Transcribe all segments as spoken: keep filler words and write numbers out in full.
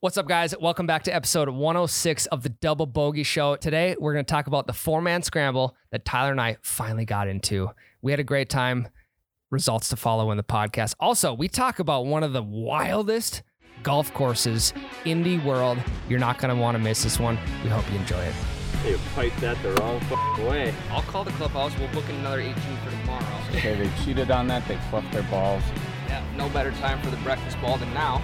What's up, guys? Welcome back to episode one oh six of the Double Bogey Show. Today, we're going to talk about the four-man scramble that Tyler and I finally got into. We had a great time. Results to follow in the podcast. Also, we talk about one of the wildest golf courses in the world. You're not going to want to miss this one. We hope you enjoy it. You piped that the wrong f***ing way. I'll call the clubhouse. We'll book in another eighteen for tomorrow. Okay, they cheated on that. They fluffed their balls. Yeah, no better time for the breakfast ball than now.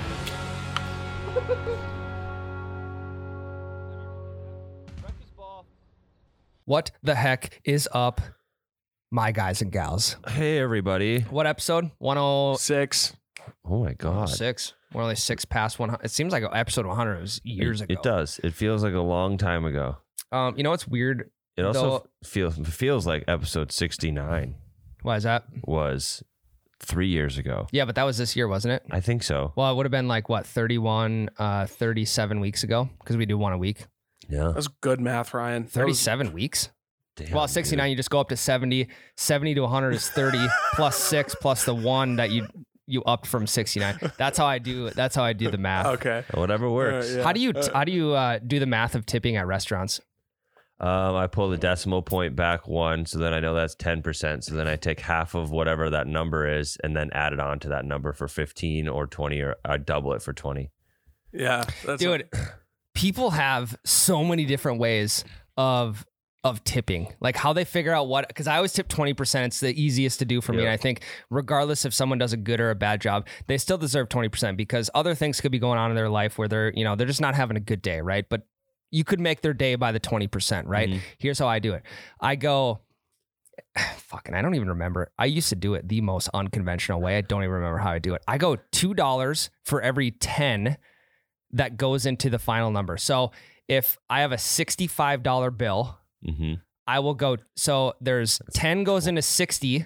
What the heck is up, my guys and gals? Hey, everybody. What episode? one oh Six. Oh, my God. six. We're only six past one hundred. It seems like episode one hundred was years it, ago. It does. It feels like a long time ago. Um, you know what's weird? It also Though- f- feels feels like episode sixty-nine Why is that? was three years ago. Yeah, but that was this year, wasn't it? I think so. Well, it would have been like, what, thirty-one, uh, thirty-seven weeks ago? Because we do one a week. Yeah. That's good math, Ryan. That was- thirty-seven weeks? Damn, Well, sixty-nine, dude. you just go up to seventy. seventy to one hundred is thirty plus six plus the one that you you upped from sixty-nine. That's how I do That's how I do the math. Okay. Whatever works. Uh, yeah. How do you how do you uh, do the math of tipping at restaurants? Um, I pull the decimal point back one, so then I know that's ten percent. So then I take half of whatever that number is and then add it on to that number for fifteen or twenty, or I double it for twenty. Yeah. That's Dude, people have so many different ways of of tipping, like how they figure out what, because I always tip twenty percent. It's the easiest to do for me. Yeah. And I think regardless if someone does a good or a bad job, they still deserve twenty percent because other things could be going on in their life where they're, you know, they're just not having a good day, right? But you could make their day by the twenty percent, right? Mhm. Here's how I do it. I go, fucking, I don't even remember. I used to do it the most unconventional way. I don't even remember how I do it. I go two dollars for every ten that goes into the final number. So if I have a sixty-five dollar bill, Mm-hmm. I will go, so there's ten goes into sixty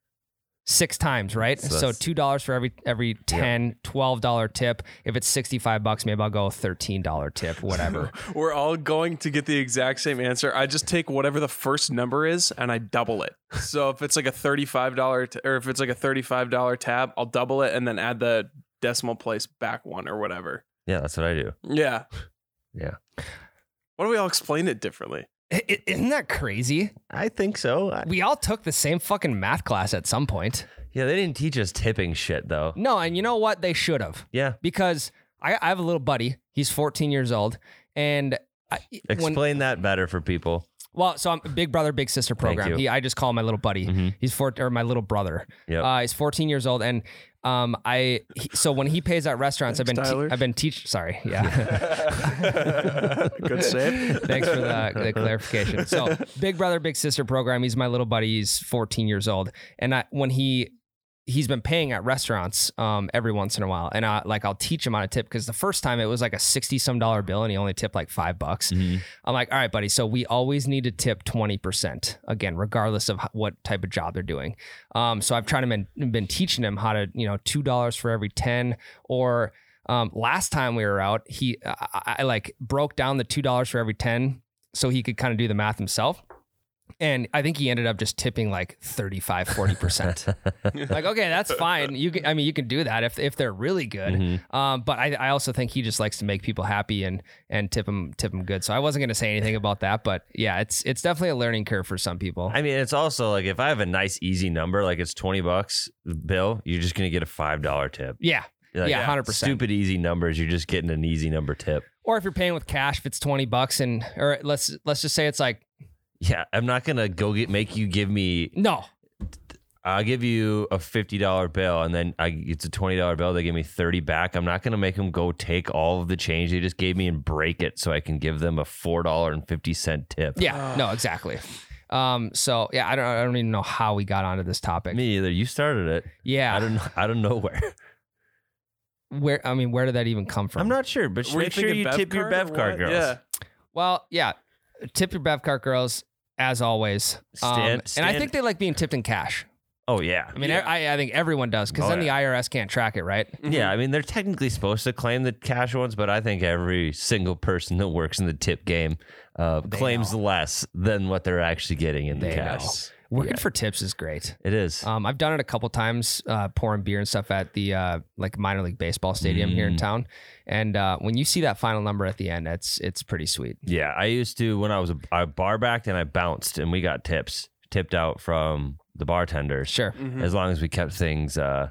six times, right? So So, that's- two dollars for every every ten, twelve dollar tip. If it's sixty-five bucks, maybe I'll go thirteen dollar tip, whatever. We're all going to get the exact same answer. I just take whatever the first number is and I double it. So if it's like a thirty-five dollars t- or if it's like a thirty-five dollars tab, I'll double it and then add the decimal place back one or whatever. Yeah, that's what I do. Yeah. Yeah. Why don't we all explain it differently? I- I- Isn't that crazy? I think so. I, We all took the same fucking math class at some point. yeah, they didn't teach us tipping shit, though. No, and you know what? They should have. Yeah. Because I, I have a little buddy. He's fourteen years old. And I, when, Explain that better for people. well, so I'm a big brother, big sister program. you. He, I just call him my little buddy. Mhm. He's four, or my little brother. Yep. Uh, he's fourteen years old, and um, I he, so when he pays at restaurants, Thanks, I've been te- Tyler. I've been teach. Sorry, yeah. Good save. Thanks for the, the clarification. So, big brother, big sister program. He's my little buddy. He's fourteen years old, and I, when he he's been paying at restaurants um, every once in a while, and I like I'll teach him how to tip because the first time it was like a sixty some dollar bill, and he only tipped like five bucks. Mhm. I'm like, all right, buddy. So we always need to tip twenty percent again, regardless of h- what type of job they're doing. Um, so I've tried to been, been teaching him how to, you know, two dollars for every ten. Or um, last time we were out, he I, I, I like broke down the two dollars for every ten so he could kind of do the math himself. And I think he ended up just tipping like thirty-five, forty percent. Like, okay, that's fine. You can, I mean, you can do that if, if they're really good. Mhm. Um, but I, I also think he just likes to make people happy and, and tip them, tip them good. So I wasn't going to say anything about that, but yeah, it's, it's definitely a learning curve for some people. I mean, it's also like if I have a nice, easy number, like it's twenty bucks bill, you're just going to get a five dollar tip. yeah. Like, Yeah, one hundred percent. Stupid easy numbers, you're just getting an easy number tip. Or if you're paying with cash, if it's twenty bucks and, or let's, let's just say it's like, Yeah, I'm not going to go get make you give me, no, I'll give you a fifty dollar bill and then I, it's a twenty dollar bill. They give me thirty back. I'm not going to make them go take all of the change they just gave me and break it so I can give them a four dollars and fifty cents tip. yeah, no, exactly. Um, so yeah, I don't, I don't even know how we got onto this topic. Me either. You started it. Yeah. I don't know. I don't know where. Where, I mean, where did that even come from? I'm not sure, but Were make sure thinking you Bev tip your card Bev or card what? girls. Yeah. Well, yeah. Tip your Bev Cart girls as always. Um, Stand- and I stand- think they like being tipped in cash. Oh, yeah. I mean, Yeah. I, I think everyone does because Oh, then yeah. the I R S can't track it, right? Yeah, I mean, they're technically supposed to claim the cash ones, but I think every single person that works in the tip game uh, They claims know. less than what they're actually getting in the They cash. know. Working Yeah. for tips is great. It is. Um, I've done it a couple times, uh, pouring beer and stuff at the uh, like minor league baseball stadium here in Mm. town. And uh, when you see that final number at the end, it's it's pretty sweet. Yeah, I used to when I was a I bar backed and I bounced and we got tips tipped out from the bartenders. Sure. Mhm. As long as we kept things uh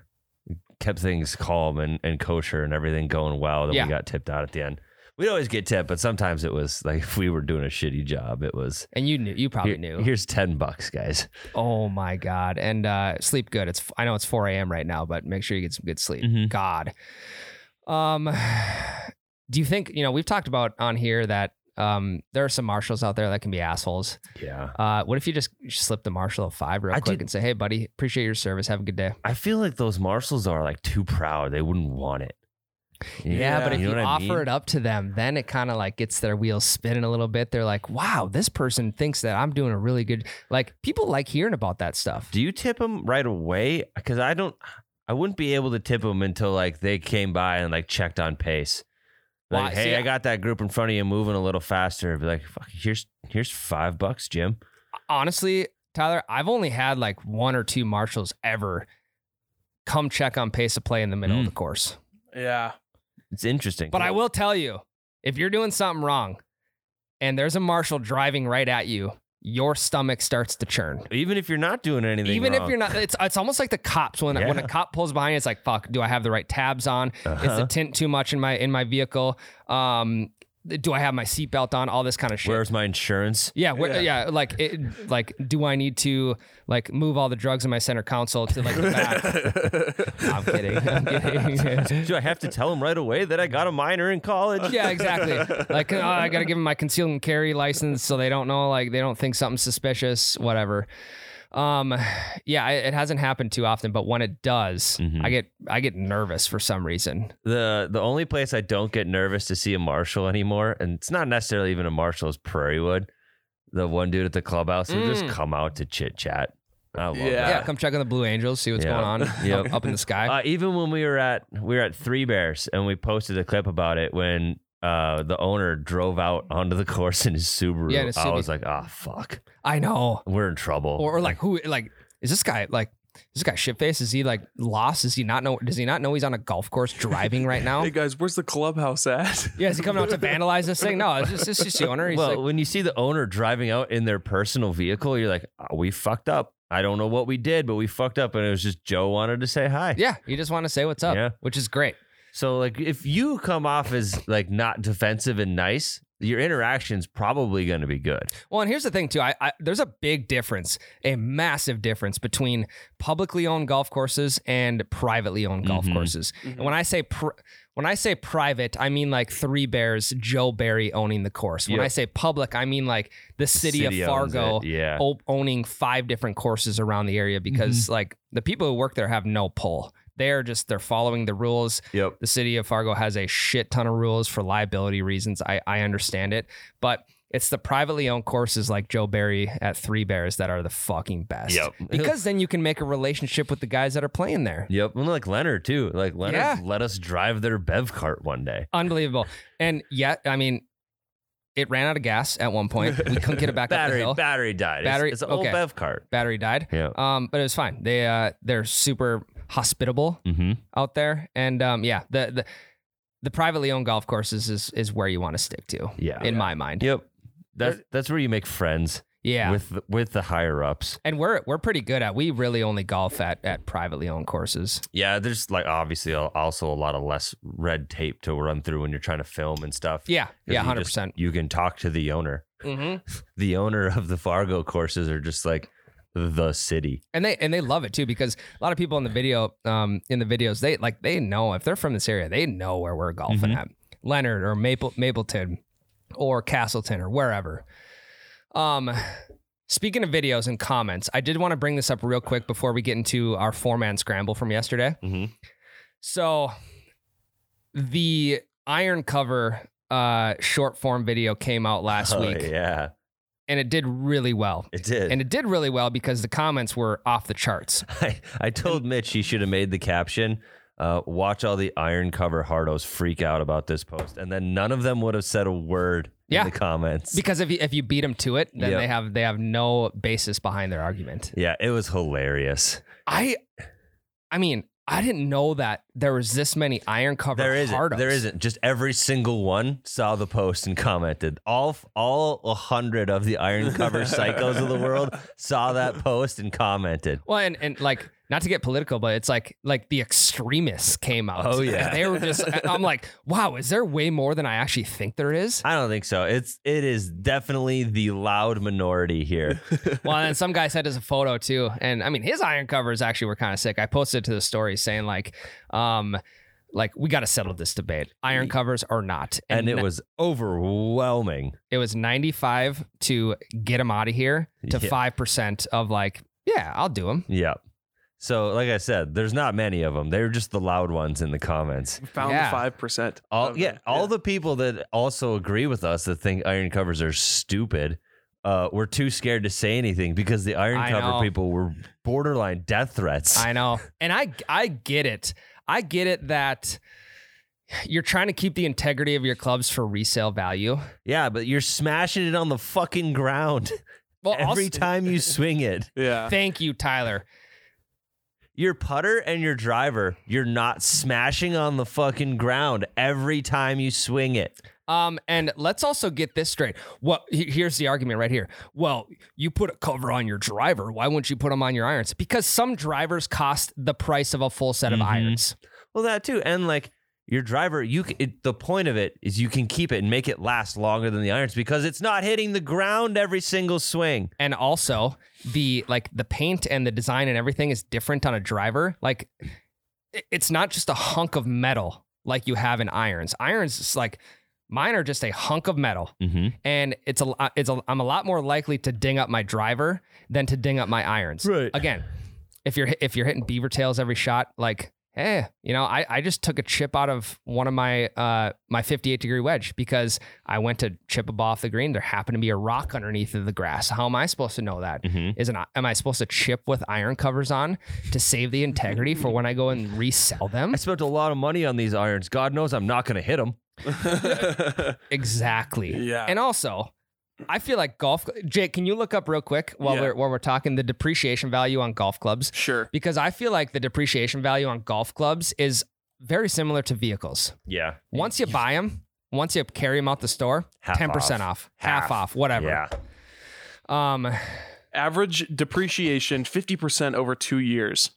kept things calm and, and kosher and everything going well, then Yeah. we got tipped out at the end. We'd always get tipped, but sometimes it was like if we were doing a shitty job, it was And you knew, you probably "Here- knew. here's ten bucks, guys. Oh my God. And uh, sleep good. It's I know it's four a.m. right now, but make sure you get some good sleep. Mhm. God. Um, do you think, you know, we've talked about on here that um, there are some marshals out there that can be assholes. Yeah. Uh, what if you just slip the marshal a five real I quick did- and say, hey, buddy, appreciate your service. Have a good day. I feel like those marshals are like too proud. They wouldn't want it. Yeah, but if you, know what I offer mean? it up to them, then it kind of like gets their wheels spinning a little bit. They're like, wow, this person thinks that I'm doing a really good, like people like hearing about that stuff. Do you tip them right away? Because I don't, I wouldn't be able to tip them until like they came by and like checked on pace. Like, Well, hey, see, I got that group in front of you moving a little faster. Be like, fuck, here's here's five bucks, Jim. Honestly, Tyler, I've only had like one or two marshals ever come check on pace of play in the middle Mm. of the course. Yeah. It's interesting. But I will tell you, if you're doing something wrong and there's a marshal driving right at you, your stomach starts to churn. even if you're not doing anything, Even wrong. if you're not, it's it's almost like the cops when when a Yeah. cop pulls behind you, it's like, fuck, do I have the right tabs on? Is Uh-huh. the tint too much in my in my vehicle? Um, do I have my seatbelt on? All this kind of shit. Where's my insurance? yeah, where, Yeah. yeah, like, it, like, do I need to like move all the drugs in my center console to like the back? I'm kidding. I'm kidding. Do I have to tell them right away that I got a minor in college? Yeah, exactly. Like, oh, I got to give them my concealed and carry license so they don't know, like, they don't think something's suspicious, whatever. Um, yeah, it, it hasn't happened too often, but when it does, Mhm. I get I get nervous for some reason. The the only place I don't get nervous to see a marshal anymore, and it's not necessarily even a marshal, is Prairie Wood. The one dude at the clubhouse will just Mm. come out to chit chat. I love Yeah. Yeah, that. come check on the Blue Angels, see what's Yeah. going on Yep. up, up in the sky. Uh, even when we were at we were at Three Bears and we posted a clip about it when uh, the owner drove out onto the course in his Subaru. Yeah, in his I Subi. was like, oh fuck, I know. we're in trouble. Or, or like who? Like is this guy like? Is this guy shit face? Is he like lost? Does he not know? Does he not know he's on a golf course driving right now? Hey guys, where's the clubhouse at? Yeah, is he coming out to vandalize this thing? No, it's just, it's just the owner. He's well, like, when you see the owner driving out in their personal vehicle, you're like, oh, we fucked up. I don't know what we did, but we fucked up, and it was just Joe wanted to say hi. yeah, you just want to say what's up, Yeah. which is great. So like, if you come off as like not defensive and nice, your interaction's probably going to be good. Well, and here's the thing too. I, I there's a big difference, a massive difference between publicly owned golf courses and privately owned golf Mhm. courses. And when I say pr- when I say private, I mean like Three Bears, Joe Barry owning the course. When Yep. I say public, I mean like the city, city of owns Fargo it, yeah. o- owning five different courses around the area because like the people who work there have no pull. They're just they're following the rules. Yep. The city of Fargo has a shit ton of rules for liability reasons. I, I understand it, but it's the privately owned courses like Joe Barry at Three Bears that are the fucking best. Yep. Because then you can make a relationship with the guys that are playing there. Yep. And like Leonard too. Like Leonard Yeah. let us drive their Bev cart one day. Unbelievable. And yet, I mean, it ran out of gas at one point. We couldn't get it back up the Battery hill. battery died. Battery- It's, it's an old okay. Bev cart. Battery died. Yeah. Um, but it was fine. They uh they're super hospitable Mm-hmm. out there. And um yeah, the the the privately owned golf courses is is where you want to stick to. Yeah. In my mind. Yep. That's that's where you make friends Yeah. with the, with the higher ups. And we're we're pretty good at. We really only golf at at privately owned courses. Yeah, there's like obviously al- also a lot of less red tape to run through when you're trying to film and stuff. Yeah, 'Cause yeah, you hundred just- percent. You can talk to the owner. Mm-hmm. The owner of the Fargo courses are just like the city. And they and they love it too because a lot of people in the video, um, in the videos, they like they know if they're from this area, they know where we're golfing Mhm. at, Leonard or Maple Mapleton, or Castleton or wherever. Um, speaking of videos and comments, I did want to bring this up real quick before we get into our four man scramble from yesterday. Mm-hmm. So the iron cover uh short form video came out last Oh, week yeah, and it did really well. it did. And it did really well because the comments were off the charts. I, I told Mitch he should have made the caption, uh, watch all the iron cover hardos freak out about this post. And then none of them would have said a word Yeah. in the comments. Because if you if you beat them to it, then Yep. they have they have no basis behind their argument. Yeah, it was hilarious. I I mean, I didn't know that there was this many iron cover There isn't. hardos. There isn't. Just every single one saw the post and commented. All all a hundred of the iron cover psychos of the world saw that post and commented. Well, and, and like, not to get political, but it's like like the extremists came out. Oh, yeah. And they were just. I'm like, wow, is there way more than I actually think there is? I don't think so. It's it is definitely the loud minority here. Well, and some guy sent us a photo too, and I mean, his iron covers actually were kind of sick. I posted to the story saying like, um, like we got to settle this debate: iron covers or not. And it n- was overwhelming. it was ninety-five to get them out of here to Yeah. five percent of like, yeah, I'll do them. Yeah. So, like I said, there's not many of them. They're just the loud ones in the comments. We found Yeah. the five percent. All yeah, all the people that also agree with us that think iron covers are stupid, uh, were too scared to say anything because the iron I cover know. people were borderline death threats. I know. And I I get it. I get it that you're trying to keep the integrity of your clubs for resale value. yeah, but you're smashing it on the fucking ground Well, every also- time you swing it. Yeah. Thank you, Tyler. Your putter and your driver, you're not smashing on the fucking ground every time you swing it. Um, and let's also get this straight. What he- here's the argument right here. Well, you put a cover on your driver. Why wouldn't you put them on your irons? Because some drivers cost the price of a full set of Mhm. irons. Well, that too, and like your driver, you c- it, the point of it is you can keep it and make it last longer than the irons because it's not hitting the ground every single swing. And also the like the paint and the design and everything is different on a driver. Like it- it's not just a hunk of metal like you have in irons. Irons is like mine are just a hunk of metal. Mm-hmm. And it's a it's a I'm a lot more likely to ding up my driver than to ding up my irons. Right. Again, if you're if you're hitting beaver tails every shot, like hey, you know, I, I just took a chip out of one of my uh my fifty-eight degree wedge because I went to chip a ball off the green. There happened to be a rock underneath of the grass. How am I supposed to know that? Mhm. Isn't am I supposed to chip with iron covers on to save the integrity for when I go and resell them? I spent a lot of money on these irons. God knows I'm not going to hit them. Exactly. Yeah. And also, I feel like golf. Jake, can you look up real quick while Yeah. we're while we're talking the depreciation value on golf clubs? Sure. Because I feel like the depreciation value on golf clubs is very similar to vehicles. Yeah. Once you buy them, once you carry them out the store, Half ten percent off, half. Half. off, whatever. Yeah. Um, Average depreciation fifty percent over two years.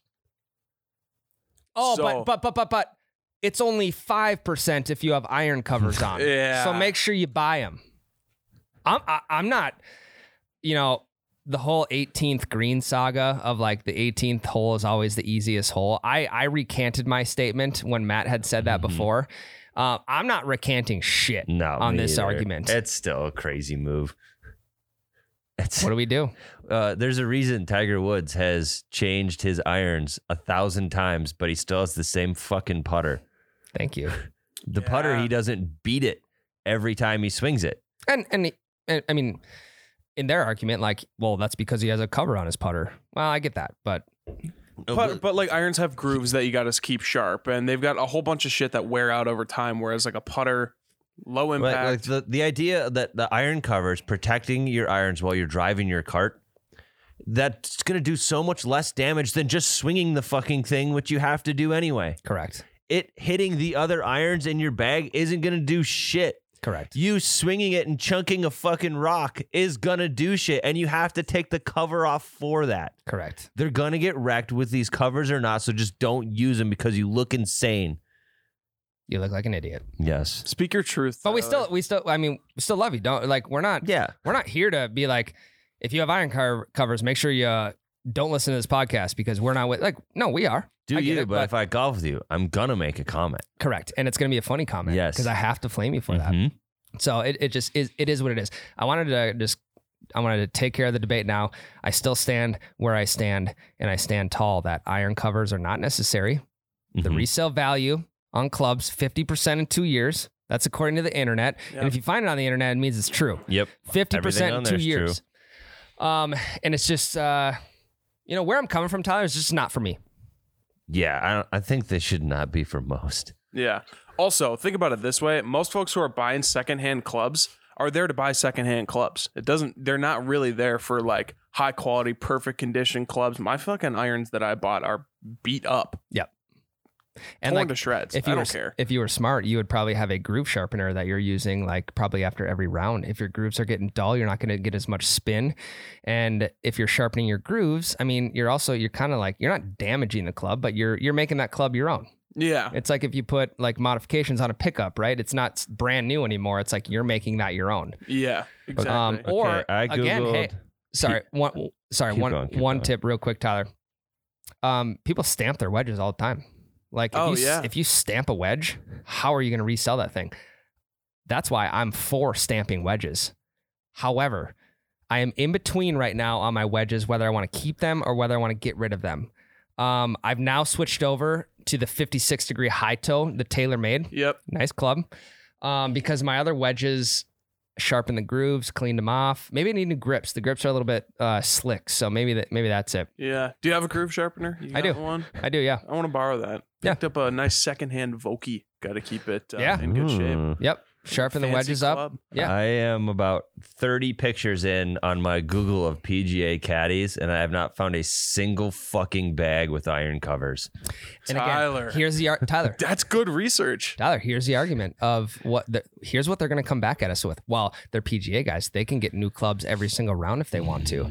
oh, So- but but but but but it's only five percent if you have iron covers on. Yeah. So make sure you buy them. I'm I, I'm not, you know, the whole eighteenth green saga of like the eighteenth hole is always the easiest hole. I I recanted my statement when Matt had said that before. Uh, I'm not recanting shit No. on me this either. argument. It's still a crazy move. It's, What do we do? uh, there's a reason Tiger Woods has changed his irons a thousand times, but he still has the same fucking putter. Thank you. The putter, Yeah. he doesn't beat it every time he swings it. And and, and I mean, in their argument, like, well, that's because he has a cover on his putter. Well, I get that, but But, but like irons have grooves that you got to keep sharp, and they've got a whole bunch of shit that wear out over time. Whereas like a putter, low Like, impact. like the, the idea that the iron covers protecting your irons while you're driving your cart, that's going to do so much less damage than just swinging the fucking thing, which you have to do anyway. correct, It hitting the other irons in your bag isn't going to do shit. correct. You swinging it and chunking a fucking rock is going to do shit, and you have to take the cover off for that. Correct. They're going to get wrecked with these covers or not, so just don't use them because you look insane. You look like an idiot. Yes. Speak your truth. But we Tyler. still, we still, I mean, we still love you. Don't like, we're not, Yeah. we're not here to be like, if you have iron co- covers, make sure you uh, don't listen to this podcast because we're not with, like, no, we are. Do I get you, it, but, if I golf with you, I'm going to make a comment. correct. And it's going to be a funny comment. Yes. Because I have to flame you for that. Mhm. So it, it just is, it is what it is. I wanted to just, I wanted to take care of the debate now. I still stand where I stand and I stand tall that iron covers are not necessary. The Mhm. resale value on clubs, fifty percent in two years. That's according to the internet. Yep. And if you find it on the internet, it means it's true. Yep. fifty Everything percent in on two there's years. Um, and it's just, uh, you know, where I'm coming from, Tyler, is just not for me. Yeah, I, don't, I think this should not be for most. Yeah. Also, think about it this way: most folks who are buying secondhand clubs are there to buy secondhand clubs. It doesn't. They're not really there for like high quality, perfect condition clubs. My fucking irons that I bought are beat up. Yep. And torn like, to shreds. if you I were, don't care. If you were smart, you would probably have a groove sharpener that you're using like probably after every round. If your grooves are getting dull, you're not going to get as much spin. And if you're sharpening your grooves, I mean, you're also, you're kind of like, you're not damaging the club, but you're, you're making that club your own. Yeah. It's like if you put like modifications on a pickup, right? It's not brand new anymore. It's like you're making that your own. Yeah. Exactly. Um, or Okay, I again, hey, Googled- sorry, one, sorry, keep one, going, keep one going. tip real quick, Tyler. Um, people stamp their wedges all the time. Like if Oh, you, yeah. if you stamp a wedge, how are you going to resell that thing? That's why I'm for stamping wedges. However, I am in between right now on my wedges, whether I want to keep them or whether I want to get rid of them. Um, I've now switched over to the fifty-six degree high toe, the TaylorMade. Yep. Nice club. Um, because my other wedges sharpened the grooves, cleaned them off. Maybe I need new grips. The grips are a little bit uh, slick, so maybe that maybe that's it. Yeah. Do you have a groove sharpener? You I got do. One. I do, yeah. I want to borrow that. Yeah. Picked up a nice secondhand Vokey. Got to keep it uh, Yeah. in good shape. Mm. Yep. Sharpen the Fancy wedges up. club. Yeah. I am about thirty pictures in on my Google of P G A caddies, and I have not found a single fucking bag with iron covers. And again, Tyler. here's the ar- Tyler. That's good research. Tyler, here's the argument of what the, here's what they're going to come back at us with. Well, they're P G A guys. They can get new clubs every single round if they want to.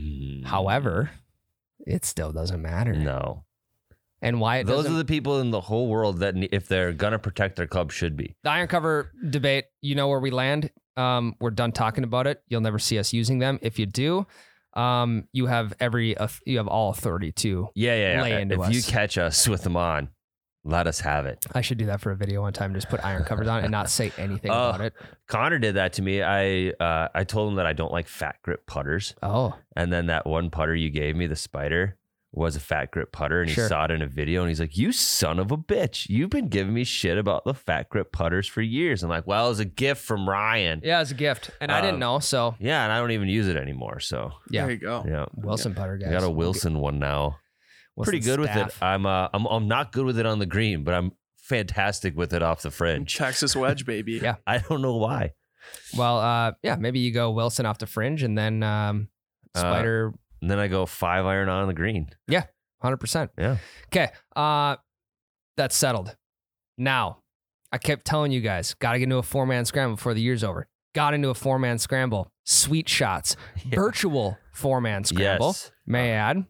However, it still doesn't matter. No. And why it Those doesn't, are the people in the whole world that, ne- if they're going to protect their club, should be. the iron cover debate, you know where we land. Um, we're done talking about it. You'll never see us using them. If you do, um, you have every uh, you have all authority to. Yeah, yeah, Lay yeah. into If you us. catch us with them on, let us have it. I should do that for a video one time. Just put iron covers on it and not say anything Oh. about it. Connor did that to me. I uh, I told him that I don't like fat grip putters. Oh, And then that one putter you gave me, the Spider, was a fat grip putter, and he Sure. saw it in a video, and he's like, "You son of a bitch! You've been giving me shit about the fat grip putters for years." I'm like, "Well, it was a gift from Ryan." yeah, it's a gift, and I didn't Um, know. So Yeah, and I don't even use it anymore. So yeah, There you go. yeah, Wilson putter guys. I got a Wilson one now. Wilson Pretty good with it. staff. I'm uh, I'm I'm not good with it on the green, but I'm fantastic with it off the fringe. Texas wedge, baby. Yeah. I don't know why. Well, uh, yeah, maybe you go Wilson off the fringe, and then um, Uh, Spider, And then I go five iron on the green. hundred percent. Yeah. Okay, uh, that's settled. Now, I kept telling you guys, got to get into a four man scramble before the year's over. Got into a four man scramble. Sweet shots, Yeah. virtual four man scramble. Yes. May I add,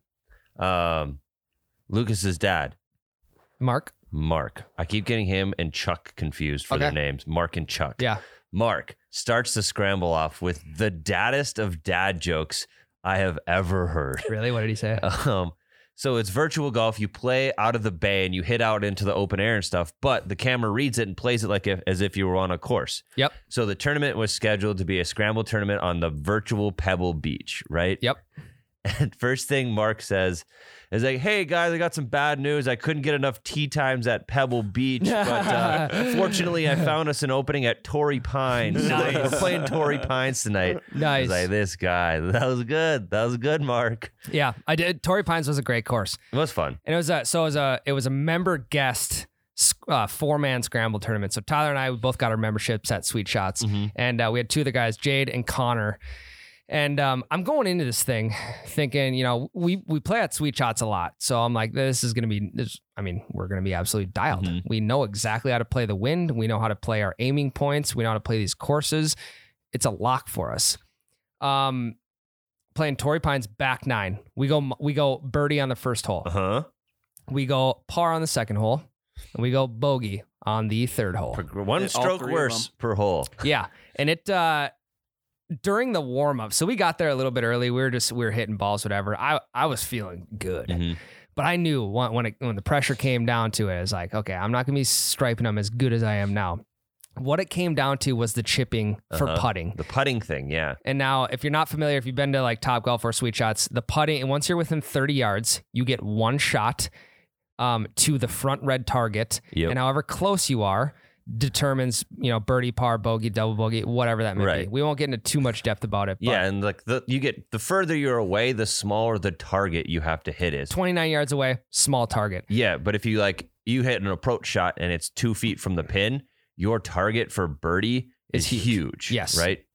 Um, Lucas's dad, Mark? Mark. I keep getting him and Chuck confused for their Okay. names. Mark and Chuck. Yeah. Mark starts the scramble off with the daddest of dad jokes I have ever heard. Really? What did he say? Um, so it's virtual golf. You play out of the bay and you hit out into the open air and stuff, but the camera reads it and plays it like if, as if you were on a course. Yep. So the tournament was scheduled to be a scramble tournament on the virtual Pebble Beach, right? Yep. And first thing Mark says is like, "Hey guys, I got some bad news. I couldn't get enough tee times at Pebble Beach, but uh, fortunately, I found us an opening at Torrey Pines. So Nice. we're playing Torrey Pines tonight." I Nice. was like, "This guy, that was good. That was good, Mark. Yeah, I did. Torrey Pines was a great course. It was fun." And it was a so it was a it was a member guest uh, four man scramble tournament. So Tyler and I we both got our memberships at Sweet Shots, Mhm. and uh, we had two of the guys, Jade and Connor. And um, I'm going into this thing thinking, you know, we we play at Sweet Shots a lot, so I'm like, this is gonna be this. I mean, we're gonna be absolutely dialed. Mhm. We know exactly how to play the wind. We know how to play our aiming points. We know how to play these courses. It's a lock for us. Um, playing Torrey Pines back nine. We go we go birdie on the first hole. Uh huh. We go par on the second hole, and we go bogey on the third hole. One All stroke three of worse them. per hole. Yeah, and it uh, during the warm up. So we got there a little bit early. We were just we were hitting balls, whatever. I I was feeling good, Mhm. but I knew when when, it, when the pressure came down to it, it was like, okay, I'm not gonna be striping them as good as I am now. What it came down to was the chipping for Uh-huh. putting. The putting thing, yeah. And now, if you're not familiar, if you've been to like Top Golf or Sweet Shots, the putting, and once you're within thirty yards, you get one shot um, to the front red target. Yep. And however close you are determines, you know, birdie, par, bogey, double bogey, whatever that may be. Right. We won't get into too much depth about it. But Yeah, and like the you get the further you're away, the smaller the target you have to hit is. twenty-nine yards away, small target. Yeah, but if you like you hit an approach shot and it's two feet from the pin, your target for birdie is Is huge. huge. Yes. Right?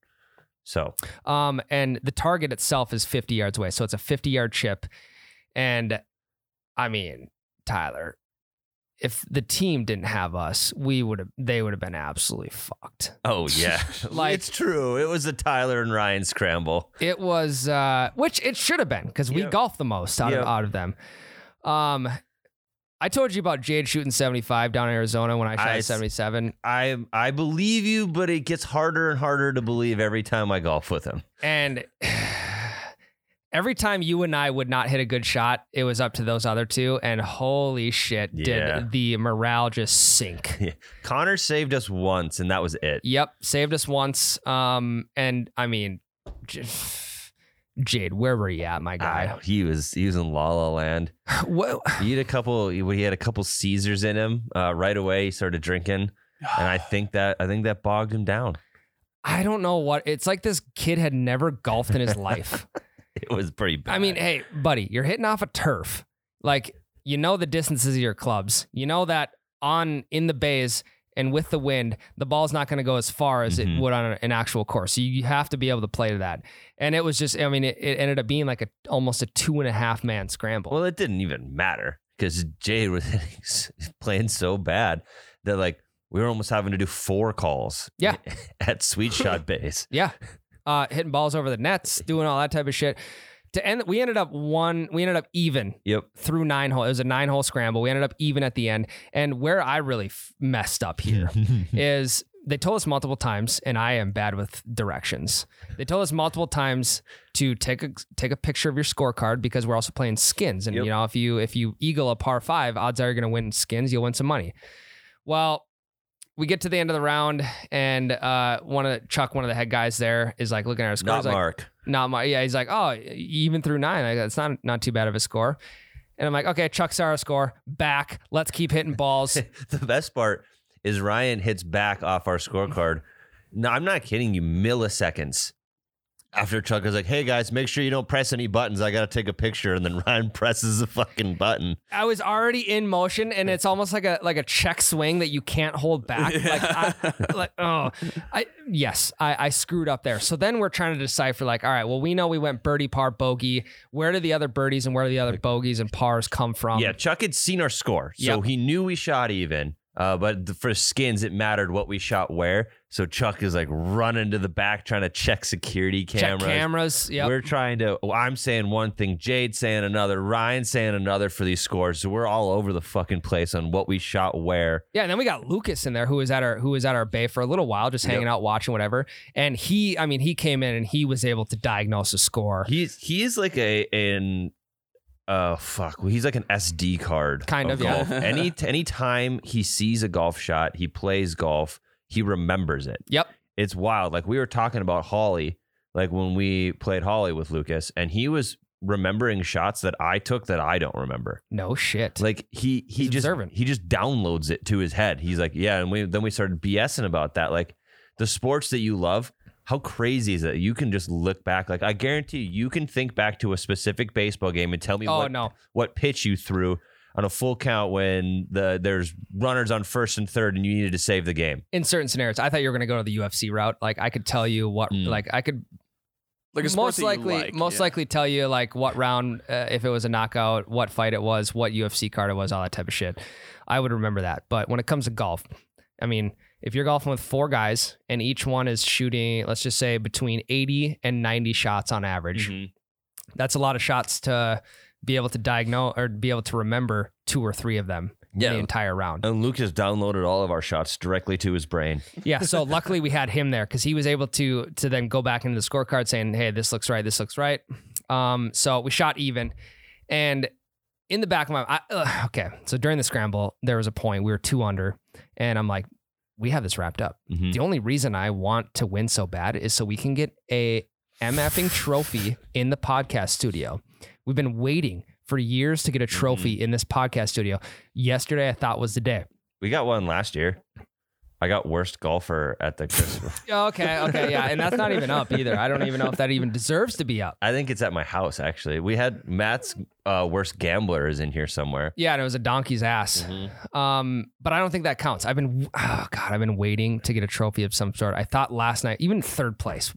So, Um, and the target itself is fifty yards away. So it's a fifty yard chip. And I mean, Tyler, if the team didn't have us, we would have, they would have been absolutely fucked. oh yeah, Like- it's true. It was a Tyler and Ryan scramble. It was, uh, which it should have been because we Yep. golfed the most out Yep. of out of them. Um, I told you about Jade shooting seventy-five down in Arizona when I shot I a s- seventy-seven. I I believe you, but it gets harder and harder to believe every time I golf with him. And every time you and I would not hit a good shot, it was up to those other two. And holy shit, Yeah. did the morale just sink. Connor saved us once, and that was it. Yep, saved us once. Um, and I mean, j- Jade, where were you at, my guy? Ah, he was he was in La La Land. What? He had a couple. He had a couple Caesars in him uh, right away. He started drinking, and I think that I think that bogged him down. I don't know what. It's like this kid had never golfed in his life. It was pretty bad. I mean, hey, buddy, you're hitting off a turf. Like, you know the distances of your clubs. You know that on in the bays and with the wind, the ball's not going to go as far as Mhm. it would on an actual course. So you have to be able to play to that. And it was just, I mean, it, it ended up being like a almost a two and a half man scramble. well, it didn't even matter because Jade was playing so bad that like we were almost having to do four calls. Yeah. at Sweet Shot Bays. Yeah. Uh, hitting balls over the nets, doing all that type of shit. To end, we ended up one, we ended up even Yep. through nine hole. It was a nine hole scramble. We ended up even at the end. And where I really f- messed up here is they told us multiple times, and I am bad with directions. They told us multiple times to take a take a picture of your scorecard because we're also playing skins. And Yep. you know, if you if you eagle a par five, odds are you're going to win skins. You'll win some money. Well, we get to the end of the round, and uh, one of the, Chuck, one of the head guys there, is like looking at our score. Not He's like, Mark. not my, yeah. He's like, oh, even through nine, like, that's not not too bad of a score. And I'm like, okay, Chuck saw our score. Back. Let's keep hitting balls. The best part is Ryan hits back off our scorecard. No, I'm not kidding you. Milliseconds after Chuck is like, "Hey guys, make sure you don't press any buttons. I got to take a picture." And then Ryan presses the fucking button. I was already in motion, and it's almost like a like a check swing that you can't hold back. Like, I, like oh, I yes, I, I screwed up there. So then we're trying to decipher, like, all right, well, we know we went birdie, par, bogey. Where do the other birdies and where do the other bogeys and pars come from? Yeah, Chuck had seen our score, so Yep. he knew we shot even. Uh, but the, for skins, it mattered what we shot where. So Chuck is like running to the back trying to check security check cameras. cameras. Yep. We're trying to. well, I'm saying one thing, Jade saying another, Ryan saying another for these scores. So we're all over the fucking place on what we shot where. Yeah, and then we got Lucas in there who was at our who was at our bay for a little while, just hanging Yep. out, watching whatever. And he, I mean, he came in and he was able to diagnose a score. He's he is like a an uh fuck. He's like an S D card. Kind of, yeah. golf. Any anytime he sees a golf shot, he plays golf. He remembers it. Yep. It's wild. Like we were talking about Holly, like when we played Holly with Lucas, and he was remembering shots that I took that I don't remember. No shit. Like he he He's just observant. he just downloads it to his head. He's like, yeah, and we then we started BSing about that. Like the sports that you love, how crazy is it? You can just look back. Like I guarantee you, you can think back to a specific baseball game and tell me oh what no. what pitch you threw on a full count when the there's runners on first and third and you needed to save the game. In certain scenarios, I thought you were going to go to the U F C route. Like I could tell you what, Mm. like I could Like a sport most that you likely, like, most yeah. likely tell you like what round, uh, if it was a knockout, what fight it was, what U F C card it was, all that type of shit. I would remember that. But when it comes to golf, I mean, if you're golfing with four guys and each one is shooting, let's just say between eighty and ninety shots on average, that's a lot of shots to be able to diagnose or be able to remember two or three of them in Yeah. the entire round. And Lucas downloaded all of our shots directly to his brain. Yeah, so luckily we had him there because he was able to to then go back into the scorecard saying, "Hey, this looks right. This looks right." Um, so we shot even, and in the back of my I, ugh, okay. So during the scramble, there was a point we were two under, and I'm like, "We have this wrapped up." Mhm. The only reason I want to win so bad is so we can get a MFing trophy in the podcast studio. We've been waiting for years to get a trophy in this podcast studio. Yesterday, I thought was the day. We got one last year. I got worst golfer at the Christmas. Okay, okay, yeah, and that's not even up either. I don't even know if that even deserves to be up. I think it's at my house, actually. We had Matt's uh, worst gambler is in here somewhere. Yeah, and it was a donkey's ass. Um, but I don't think that counts. I've been, oh God, I've been waiting to get a trophy of some sort. I thought last night, even third place.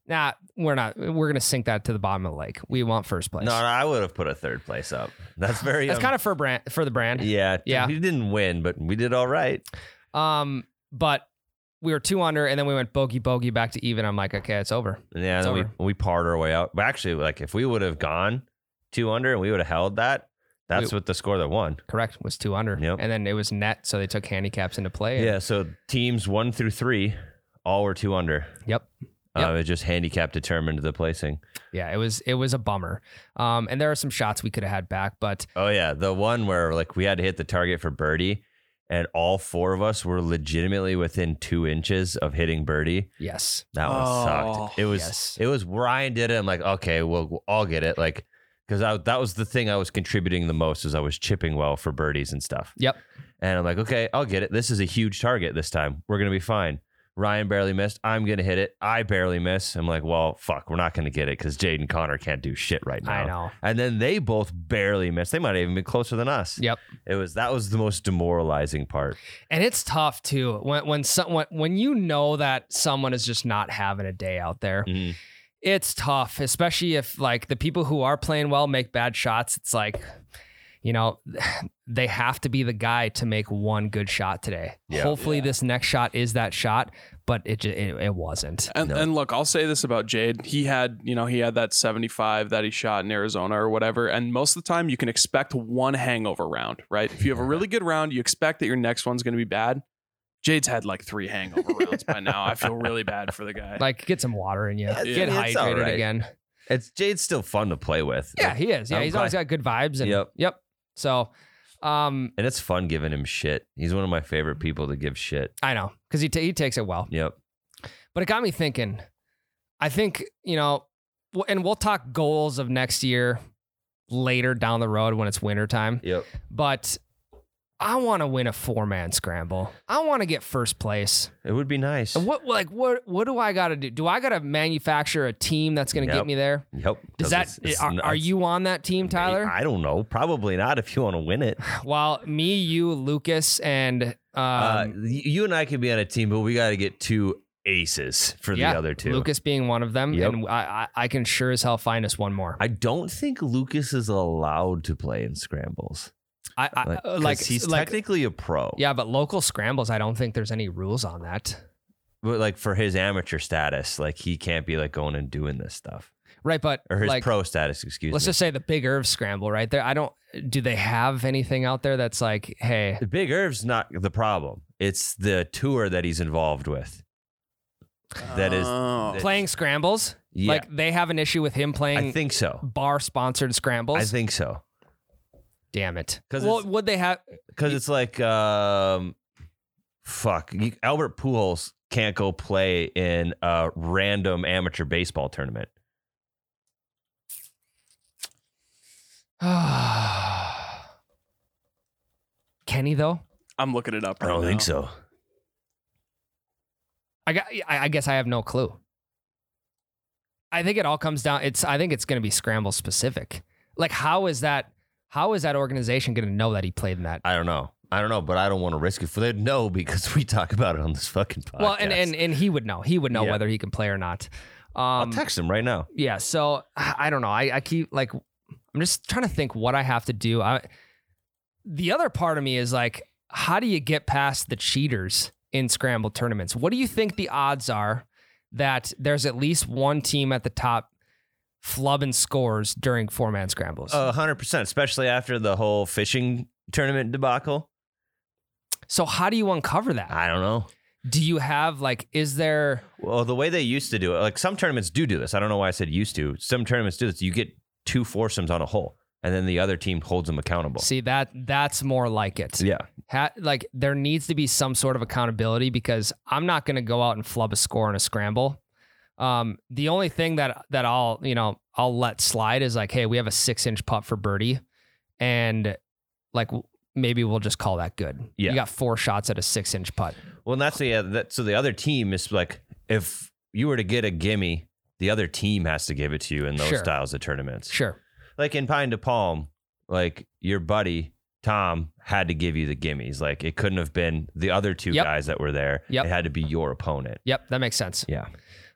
Nah, we're not. We're gonna sink that to the bottom of the lake. We want first place. No, no, I would have put a third place up. That's very. That's um, kind of for brand for the brand. Yeah, Yeah. We didn't win, but we did all right. Um, but we were two under, and then we went bogey bogey back to even. I'm like, okay, it's over. Yeah, It's and then over. we we parred our way out. But actually, like if we would have gone two under and we would have held that, that's We- what the score that won. Correct. Was two under. Yep. And then it was net, so they took handicaps into play. and- Yeah, so teams one through three, all were two under. Yep. Uh, Yep. it just handicap determined the placing. Yeah. It was it was a bummer. Um, and there are some shots we could have had back, but Oh yeah, the one where like we had to hit the target for birdie, and all four of us were legitimately within two inches of hitting birdie. yes. That one Oh, sucked. It was yes. it was Ryan did it. I'm like, okay, well, we'll all get it. Like, because I that was the thing I was contributing the most, is I was chipping well for birdies and stuff. Yep. And I'm like, okay, I'll get it. This is a huge target this time. We're gonna be fine. Ryan barely missed. I'm gonna hit it. I barely miss. I'm like, well, fuck, we're not gonna get it because Jade and Connor can't do shit right now. I know. And then they both barely missed. They might have even been closer than us. Yep. It was that was the most demoralizing part. And it's tough too when when someone when you know that someone is just not having a day out there. Mhm. It's tough, especially if like the people who are playing well make bad shots. It's like, you know, they have to be the guy to make one good shot today. Yeah. Hopefully Yeah. this next shot is that shot, but it just, it, it wasn't. And, No. and look, I'll say this about Jade. He had, you know, he had that seventy-five that he shot in Arizona or whatever. And most of the time you can expect one hangover round, right? If you have a really good round, you expect that your next one's going to be bad. Jade's had like three hangover rounds by now. I feel really bad for the guy. Like get some water in you. Yeah, Get it's all hydrated right. again. It's Jade's still fun to play with. Yeah, Like, he is. Yeah, I'm he's always glad- got good vibes. And, Yep. Yep. So, um, and it's fun giving him shit. He's one of my favorite people to give shit. I know because he ta he takes it well. Yep. But it got me thinking. I think, you know, w- and we'll talk goals of next year later down the road when it's wintertime. Yep. But I want to win a four-man scramble. I want to get first place. It would be nice. And what like what what do I got to do? Do I got to manufacture a team that's going to Yep. get me there? Yep. Does 'Cause that it's- it's are, not- are you on that team, Tyler? I don't know. Probably not if you want to win it. Well, me, you, Lucas, and um, uh, y- you and I could be on a team, but we got to get two aces for yeah, the other two. Lucas being one of them, Yep. and I, I I can sure as hell find us one more. I don't think Lucas is allowed to play in scrambles. I, I Like, uh, 'cause like he's like technically a pro. yeah, but local scrambles, I don't think there's any rules on that. But like for his amateur status, like he can't be like going and doing this stuff. Right, but Or his like pro status, excuse let's me. just say the Big Irv scramble right there. I don't. Do they have anything out there that's like, hey, The Big Irv's not the problem. It's the tour that he's involved with. That is Oh. that- playing scrambles? Yeah. Like they have an issue with him playing I think so. bar sponsored scrambles. I think so. Damn it. 'Cause Well, it's- would they have? Because it's like, um, fuck, you, Albert Pujols can't go play in a random amateur baseball tournament. Kenny though. I'm looking it up I right don't now. think so. I got. I I guess I have no clue. I think it all comes down. It's. I think it's going to be scramble specific. Like, how is that? How is that organization going to know that he played in that? I don't know. I don't know, but I don't want to risk it for they know because we talk about it on this fucking podcast. Well, and, and and he would know. He would know Yeah. whether he can play or not. I'll Um, text him right now. yeah. So I I don't know. I, I keep like I'm just trying to think what I have to do. I the other part of me is like, how do you get past the cheaters in scramble tournaments? What do you think the odds are that there's at least one team at the top flubbing scores during four man scrambles? A hundred percent, especially after the whole fishing tournament debacle. So how do you uncover that? I don't know. Do you have like, is there? Well, the way they used to do it, like some tournaments do do this. I don't know why I said used to. Some tournaments do this. You get two foursomes on a hole, and then the other team holds them accountable. See that that's more like it. Yeah. Ha- like there needs to be some sort of accountability because I'm not going to go out and flub a score in a scramble. Um, the only thing that that I'll you know I'll let slide is like, hey, we have a six inch putt for birdie, and like w- maybe we'll just call that good. Yeah. You got four shots at a six inch putt. Well, and that's the uh, that, so the other team is like, if you were to get a gimme, the other team has to give it to you in those Sure. styles of tournaments. Sure. Like in Pine to Palm, like your buddy Tom had to give you the gimmies. Like it couldn't have been the other two Yep. guys that were there. Yep. It had to be your opponent. Yep. That makes sense. Yeah.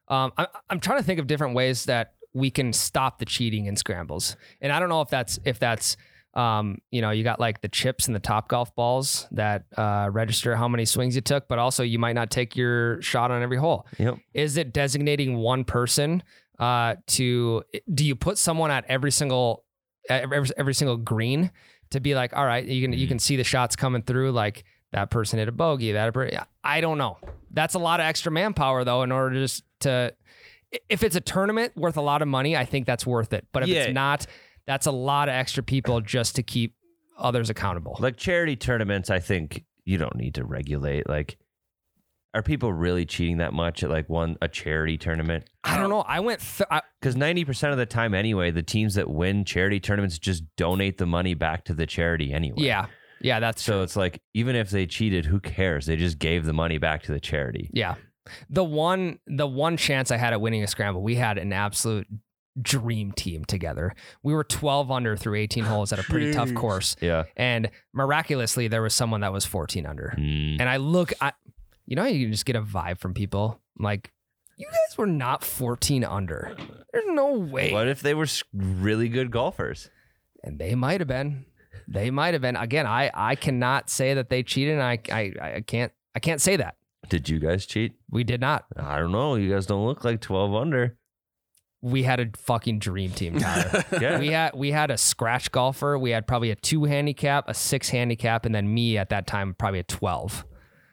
Um, I, I'm trying to think of different ways that we can stop the cheating in scrambles. And I don't know if that's, if that's, um, you know, you got like the chips and the top golf balls that uh, register how many swings you took, but also you might not take your shot on every hole. Yep. Is it designating one person uh, to, do you put someone at every single, every, every single green to be like, all right, you can, you can see the shots coming through. Like that person hit a bogey, that, I don't know. That's a lot of extra manpower though, in order to just to, if it's a tournament worth a lot of money, I think that's worth it. But if Yeah. it's not, that's a lot of extra people just to keep others accountable. Like charity tournaments, I think you don't need to regulate. Like, are people really cheating that much at like one a charity tournament? I don't know. I went th- I, Because ninety percent of the time anyway, the teams that win charity tournaments just donate the money back to the charity anyway. yeah. Yeah, that's So it's like, even if they cheated, who cares? They just gave the money back to the charity. yeah. The one the one chance I had at winning a scramble, we had an absolute dream team together. We were twelve under through eighteen holes at a pretty tough Jeez. course. Yeah. And miraculously there was someone that was fourteen under. Mm. And I look I you know, you can just get a vibe from people. I'm like, you guys were not fourteen under. There's no way. What if they were s- really good golfers? And they might have been. They might have been. Again, I I cannot say that they cheated, and I I I can't I can't say that. Did you guys cheat? We did not. I don't know. You guys don't look like twelve under. We had a fucking dream team, Tyler. Yeah. We had we had a scratch golfer. We had probably a two handicap, a six handicap, and then me at that time probably a twelve.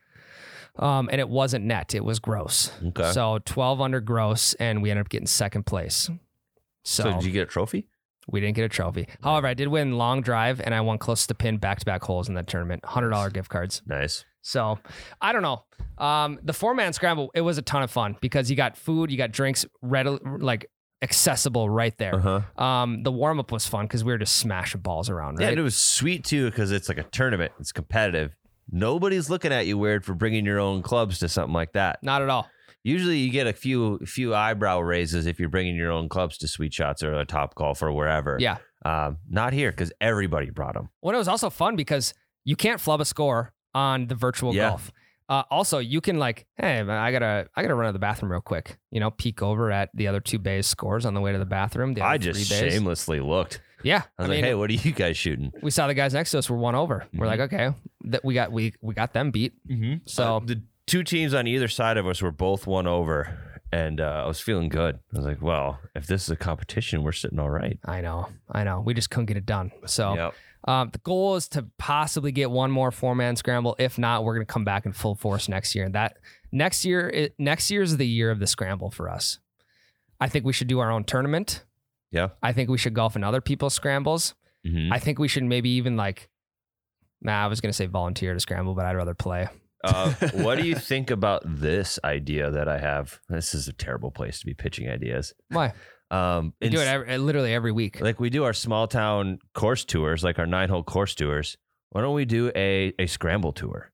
Um, and it wasn't net; it was gross. Okay. So twelve under gross, and we ended up getting second place. So, So did you get a trophy? we didn't get a trophy. However, I did win long drive, and I won close to pin back to back holes in that tournament. Hundred dollar gift cards. Nice. So I don't know. Um, the four man scramble, it was a ton of fun because you got food, you got drinks readily, like accessible right there. Uh-huh. Um, the warm up was fun because we were just smashing balls around, Yeah, right? and it was sweet too because it's like a tournament. It's competitive. Nobody's looking at you weird for bringing your own clubs to something like that. Not at all. Usually you get a few few eyebrow raises if you're bringing your own clubs to Sweet Shots or a Top Golf or wherever. Yeah. Um, not here because everybody brought them. Well, it was also fun because you can't flub a score on the virtual Yeah. golf. Uh, also, you can like, hey, man, I gotta, I gotta run to the bathroom real quick. You know, peek over at the other two bays scores on the way to the bathroom. The other I just three bays. shamelessly looked. Yeah, I was I like, mean, hey, what are you guys shooting? we saw the guys next to us were one over. We're Mhm. like, okay, that we got, we we got them beat. Mm-hmm. So the two teams on either side of us were both one over. And uh, I was feeling good. I was like, well, if this is a competition, we're sitting all right. I know, I know. We just couldn't get it done. So Yep. um, the goal is to possibly get one more four man scramble. If not, we're gonna come back in full force next year. And that next year, it, next year is the year of the scramble for us. I think we should do our own tournament. Yeah. I think we should golf in other people's scrambles. Mm-hmm. I think we should maybe even like, nah, I was gonna say volunteer to scramble, but I'd rather play. Uh, what do you think about this idea that I have? This is a terrible place to be pitching ideas. Why? Um, We do it ins- every, literally every week. like we do our small town course tours, like our nine hole course tours. Why don't we do a, a scramble tour?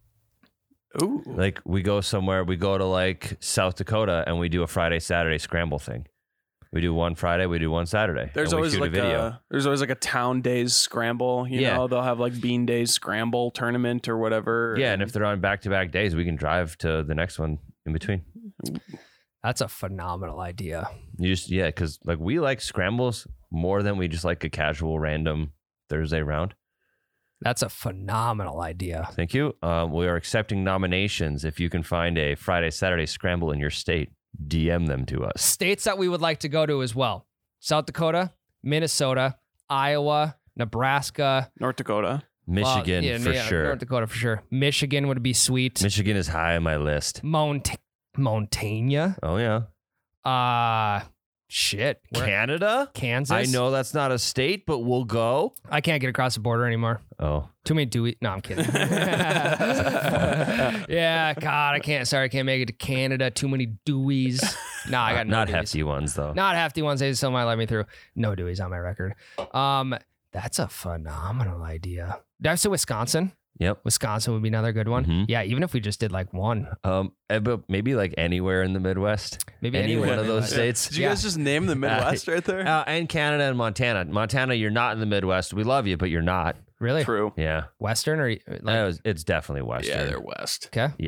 Ooh. Like we go somewhere, we go to like South Dakota and we do a Friday, Saturday scramble thing. We do one Friday, we do one Saturday. There's and we always shoot like a video. a there's always like a town days scramble. You Yeah. know, they'll have like Bean Days scramble tournament or whatever. Yeah, and if they're on back to back days, we can drive to the next one in between. That's a phenomenal idea. You just yeah, because like we like scrambles more than we just like a casual random Thursday round. That's a phenomenal idea. Thank you. Um, we are accepting nominations. If you can find a Friday, Saturday scramble in your state, D M them to us. States that we would like to go to as well: South Dakota, Minnesota, Iowa, Nebraska, North Dakota. Michigan Well, yeah, for yeah, sure. North Dakota for sure. Michigan would be sweet. Michigan is high on my list. Mont Montana. Oh yeah, Uh shit. Where- Canada. Kansas. I know that's not a state, but we'll go. I can't get across the border anymore. Oh, Too many Dewey. No, I'm kidding. Yeah, God, I can't. Sorry, I can't make it to Canada. Too many Deweys. No, I got no not Deweys. hefty ones though. Not hefty ones. They still might let me through. No Deweys on my record. Um, that's a phenomenal idea. Did I say Wisconsin? Yep. Wisconsin would be another good one. Mhm. Yeah, even if we just did like one, Um, eh, but maybe like anywhere in the Midwest. maybe Any anywhere one in of the those Midwest. states. Did you Yeah. guys just name the Midwest right there? Uh, and Canada and Montana. Montana, you're not in the Midwest. We love you, but you're not. Really? True. Yeah. Western or That like, was- it's definitely Western. Yeah, they're west. okay? Yeah.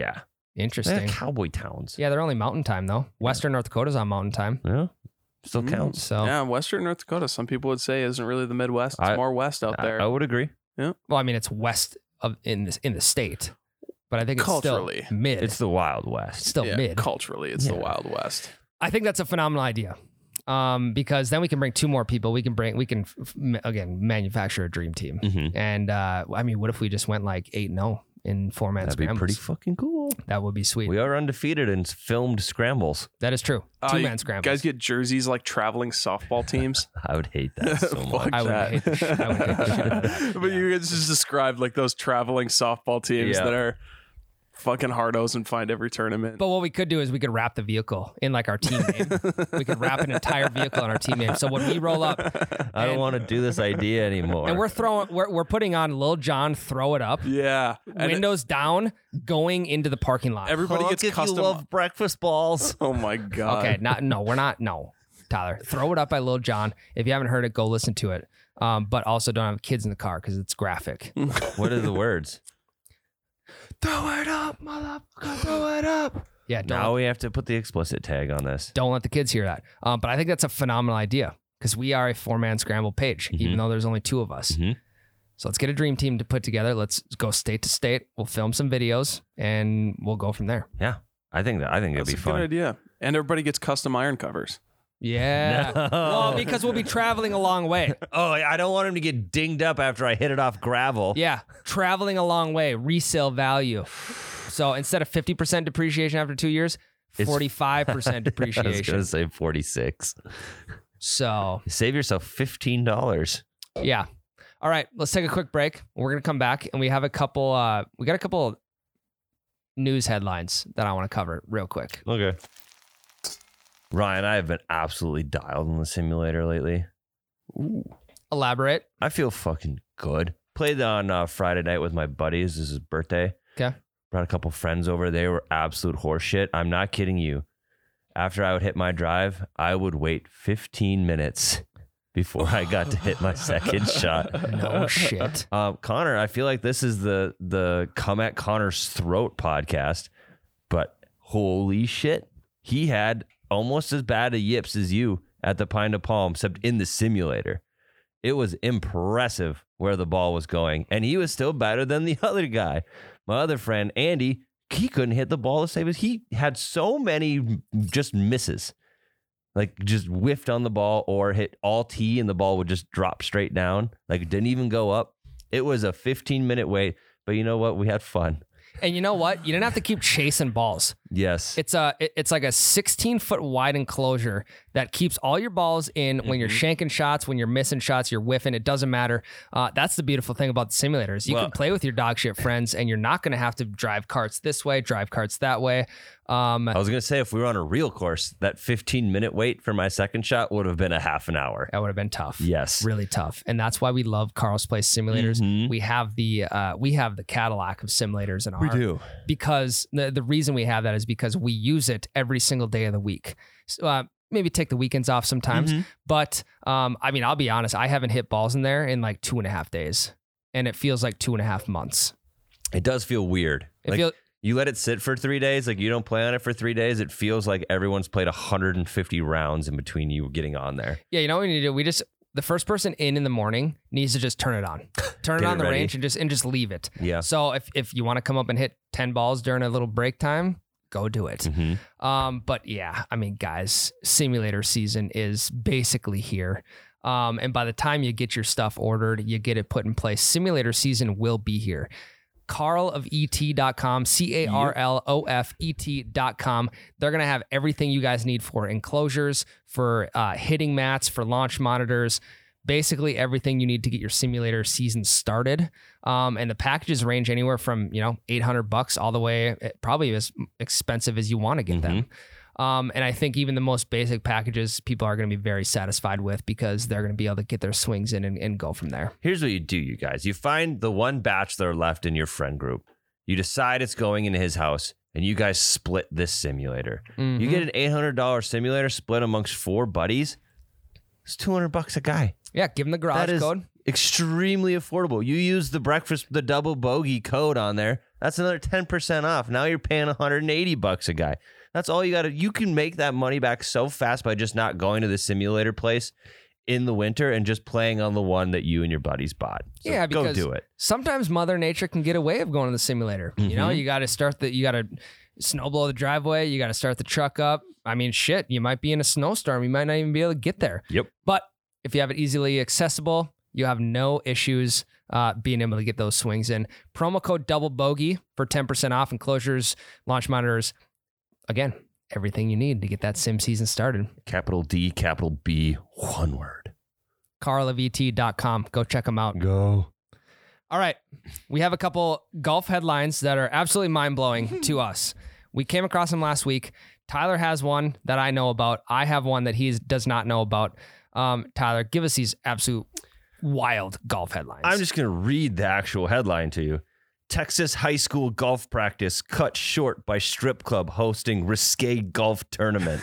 Interesting. They're cowboy towns. Yeah, they're only mountain time though. Western North Dakota's on mountain time. Yeah. Still Mm. counts. So Yeah, Western North Dakota, some people would say isn't really the Midwest. It's I- more west out I, there. I would agree. well, I mean it's west of in this in the state. But I think it's Culturally. still mid. It's the Wild West. still yeah, mid. culturally, it's the Yeah. Wild West. I think that's a phenomenal idea. Um, because then we can bring two more people. We can bring, we can, f- m- again, manufacture a dream team. Mhm. And, uh, I mean, what if we just went like eight and oh in four man That'd be scrambles? pretty fucking cool. That would be sweet. We are undefeated in filmed scrambles. That is true. Uh, Two you man scrambles. Guys get jerseys like traveling softball teams. I would hate that so Fuck much. I would that. hate the sh- I would hate the shit out of that. But Yeah. you guys just described like those traveling softball teams Yeah. that are fucking hardos and find every tournament. But what we could do is we could wrap the vehicle in like our team name. We could wrap an entire vehicle in our team name. So when we roll up, I don't and- want to do this idea anymore. and we're throwing, we're, we're putting on Lil Jon, throw it up, yeah. And windows down, going into the parking lot. everybody Fuck gets if custom. you love breakfast balls. Oh my god. Okay, not no, we're not. No, Tyler, throw it up by Lil Jon. If you haven't heard it, go listen to it. Um, but also don't have kids in the car because it's graphic. What are the words? Throw it up, motherfucker! Throw it up. Yeah, don't Now we have to put the explicit tag on this. don't let the kids hear that. Um, but I think that's a phenomenal idea because we are a four man scramble page, Mhm. even though there's only two of us. Mhm. So let's get a dream team to put together. Let's go state to state. We'll film some videos and we'll go from there. Yeah, I think that. I think it'd That's be a good fun. idea. And everybody gets custom iron covers. Yeah. No. Well, because we'll be traveling a long way. Oh, I don't want him to get dinged up after I hit it off gravel. Yeah, traveling a long way, resale value. So instead of fifty percent depreciation after two years, It's- forty-five percent I was depreciation. gonna say forty-six. So Save yourself fifteen dollars. yeah. All right, let's take a quick break. We're gonna come back and we have a couple. Uh, we got a couple news headlines that I want to cover real quick. Okay. Ryan, I have been absolutely dialed in the simulator lately. Elaborate. I feel fucking good. Played on uh, Friday night with my buddies. This is his birthday. Okay. Brought a couple friends over. They were absolute horseshit. I'm not kidding you. After I would hit my drive, I would wait fifteen minutes before I got to hit my second shot. No shit. Um, Connor, I feel like this is the the Come at Connor's Throat podcast, but holy shit, he had almost as bad a yips as you at the Pine to Palm, except in the simulator. It was impressive where the ball was going, and he was still better than the other guy. My other friend, Andy, he couldn't hit the ball the same as he had so many just misses. Like just whiffed on the ball or hit all tee and the ball would just drop straight down. Like it didn't even go up. It was a fifteen minute wait, but you know what? We had fun. And you know what? You didn't have to keep chasing balls. Yes. It's a it- it's like a sixteen foot wide enclosure that keeps all your balls in when you're Mm-hmm. shanking shots, when you're missing shots, you're whiffing. It doesn't matter. Uh, that's the beautiful thing about the simulators. You Well- can play with your dog shit friends, and you're not going to have to drive carts this way, drive carts that way. Um, I was going to say, if we were on a real course, that fifteen minute wait for my second shot would have been a half an hour. that would have been tough. Yes. Really tough, and that's why we love Carl's Place simulators. Mhm. We have the uh, we have the Cadillac of simulators in our do. because the the reason we have that is because we use it every single day of the week. So, uh, maybe take the weekends off sometimes, Mhm. but um, I mean, I'll be honest, I haven't hit balls in there in like two and a half days, and it feels like two and a half months. It does feel weird. It Like, feel you let it sit for three days, like you don't play on it for three days. It feels like everyone's played one hundred fifty rounds in between you getting on there. yeah, you know what we need to do? We just the first person in in the morning needs to just turn it on, turn it Get on it the ready. range, and just and just leave it. Yeah. So if if you want to come up and hit ten balls during a little break time, go do it. Mhm. Um, but yeah, I mean, guys, simulator season is basically here. Um, and by the time you get your stuff ordered, you get it put in place. Simulator season will be here. Carl of E T dot com, C A R L O F E T dot com. They're going to have everything you guys need for enclosures, for uh, hitting mats, for launch monitors, basically everything you need to get your simulator season started. Um, and the packages range anywhere from, you know, eight hundred bucks all the way, probably as expensive as you want to get them. Um, and I think even the most basic packages, people are going to be very satisfied with because they're going to be able to get their swings in and, and go from there. Here's what you do, you guys. You find the one bachelor left in your friend group. You decide it's going into his house, and you guys split this simulator. You Mhm. get an eight hundred dollars simulator split amongst four buddies. It's two hundred bucks a guy. Yeah, give them the garage That is code. extremely affordable. You use the breakfast, the double bogey code on there. That's another ten percent off. Now you're paying one hundred eighty bucks a guy. That's all you got to, you can make that money back so fast by just not going to the simulator place in the winter and just playing on the one that you and your buddies bought. So yeah, go because do it. sometimes Mother Nature can get away of going to the simulator. You know, Mhm. you got to start the, you got to snow blow the driveway. You got to start the truck up. I mean, shit, you might be in a snowstorm. You might not even be able to get there. Yep. But if you have it easily accessible, you have no issues uh, being able to get those swings in. Promo code double bogey for ten percent off enclosures, launch monitors. Again, everything you need to get that sim season started. Capital D, capital B, one word. carla v t dot com. Go check them out. Go. All right. We have a couple golf headlines that are absolutely mind-blowing to us. We came across them last week. Tyler has one that I know about. I have one that he does not know about. Um, Tyler, give us these absolute wild golf headlines. I'm just going to read the actual headline to you. Texas high school golf practice cut short by strip club hosting risque golf tournament.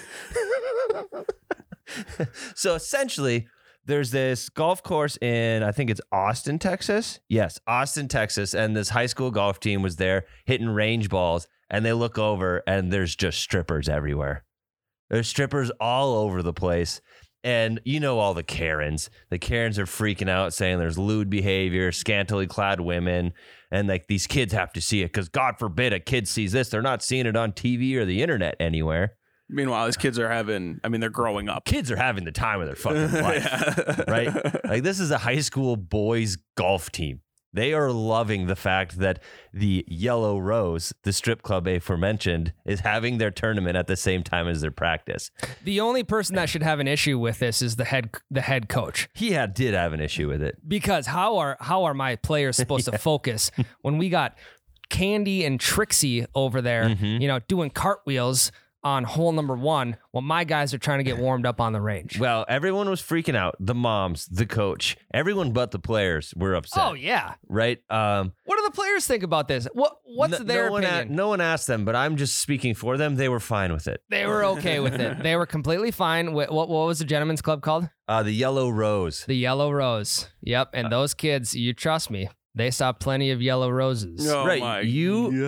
So essentially, there's this golf course in, I think it's Austin, Texas. Yes, Austin, Texas. And this high school golf team was there hitting range balls. And they look over and there's just strippers everywhere. There's strippers all over the place. And you know all the Karens. The Karens are freaking out saying there's lewd behavior, scantily clad women. And like these kids have to see it because God forbid a kid sees this. They're not seeing it on T V or the internet anywhere. Meanwhile, these kids are having, I mean, they're growing up. Kids are having the time of their fucking life, Yeah. right? Like this is a high school boys golf team. They are loving the fact that the Yellow Rose, the strip club aforementioned, is having their tournament at the same time as their practice. the only person that should have an issue with this is the head the head coach. He had did have an issue with it. Because how are how are my players supposed to focus when we got Candy and Trixie over there, Mhm. you know, doing cartwheels on hole number one while my guys are trying to get warmed up on the range? Well, everyone was freaking out. The moms, the coach, everyone but the players were upset. Oh yeah. Right? Um, What do the players think about this? What what's no, their no one opinion? a- no one asked them, but I'm just speaking for them. They were fine with it. They were okay with it. They were completely fine with what what was the gentleman's club called? Uh, the Yellow Rose. The Yellow Rose. Yep. Uh, And those kids, you trust me, they saw plenty of yellow roses. Oh Right, my you-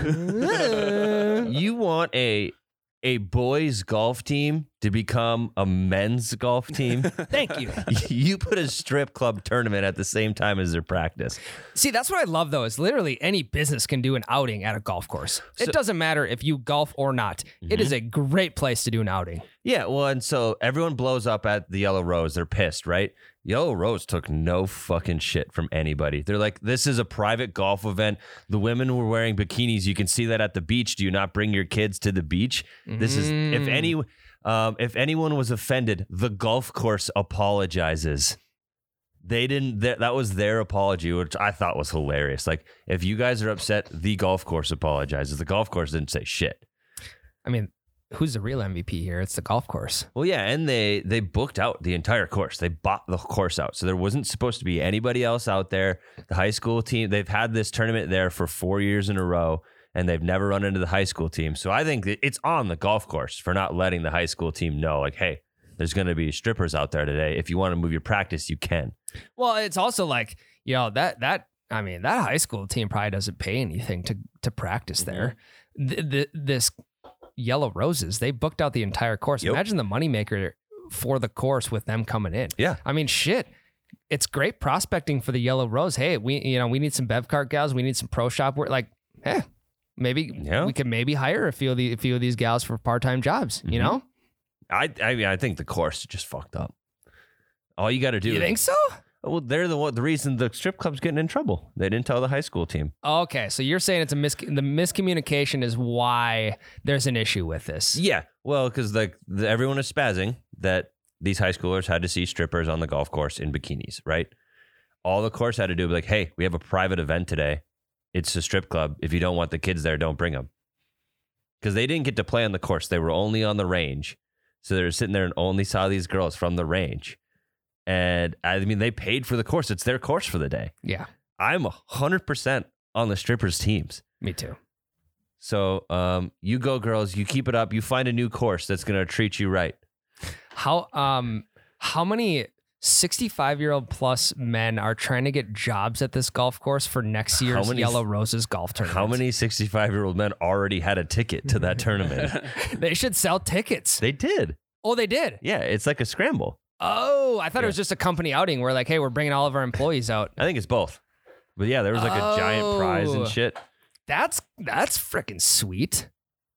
God. You want a a boys golf team to become a men's golf team? Thank you. You put a strip club tournament at the same time as their practice. See, that's what I love though, is literally any business can do an outing at a golf course. So- It doesn't matter if you golf or not. It is a great place to do an outing. Yeah, well, and so everyone blows up at the Yellow Rose. They're pissed, right? Yellow Rose took no fucking shit from anybody. They're like, this is a private golf event. The women were wearing bikinis. You can see that at the beach. Do you not bring your kids to the beach? This is, if Mm. any, um, if anyone was offended, the golf course apologizes. They didn't, that, that was their apology, which I thought was hilarious. Like, if you guys are upset, the golf course apologizes. The golf course didn't say shit. I mean, who's the real M V P here? It's the golf course. Well, yeah, and they they booked out the entire course. They bought the course out. So there wasn't supposed to be anybody else out there. The high school team, they've had this tournament there for four years in a row, and they've never run into the high school team. So I think that it's on the golf course for not letting the high school team know, like, hey, there's going to be strippers out there today. If you want to move your practice, you can. Well, it's also like, you know, that that I mean, that high school team probably doesn't pay anything to to practice there. Th- th- this Yellow Roses, they booked out the entire course. Yep. Imagine the moneymaker for the course with them coming in. Yeah. I mean, shit. It's great prospecting for the Yellow Rose. Hey, we you know we need some bev cart gals. We need some pro shop work. Like, hey, maybe Yeah. we could maybe hire a few of the a few of these gals for part time jobs. You Mhm. know, I I mean, I think the course is just fucked up. All you got to do. you is, think so? Well, they're the one. The reason the strip club's getting in trouble. They didn't tell the high school team. Okay, so you're saying it's a mis the miscommunication is why there's an issue with this. Yeah, well, because like the, everyone is spazzing that these high schoolers had to see strippers on the golf course in bikinis, right? All the course had to do was like, hey, we have a private event today. It's a strip club. If you don't want the kids there, don't bring them. Because they didn't get to play on the course. They were only on the range. So they were sitting there and only saw these girls from the range. And I mean, they paid for the course. It's their course for the day. Yeah, I'm one hundred percent on the strippers' teams. me too. So um, you go, girls. You keep it up. You find a new course that's going to treat you right. How um how many sixty-five-year-old plus men are trying to get jobs at this golf course for next year's many- Yellow Roses golf tournament. How many sixty-five-year-old men already had a ticket to that tournament? They should sell tickets. They did. Oh, they did? Yeah, it's like a scramble. Oh, I thought Yeah. it was just a company outing where like, hey, we're bringing all of our employees out. I think it's both. But yeah, there was like a giant prize Oh. and shit. That's that's freaking sweet.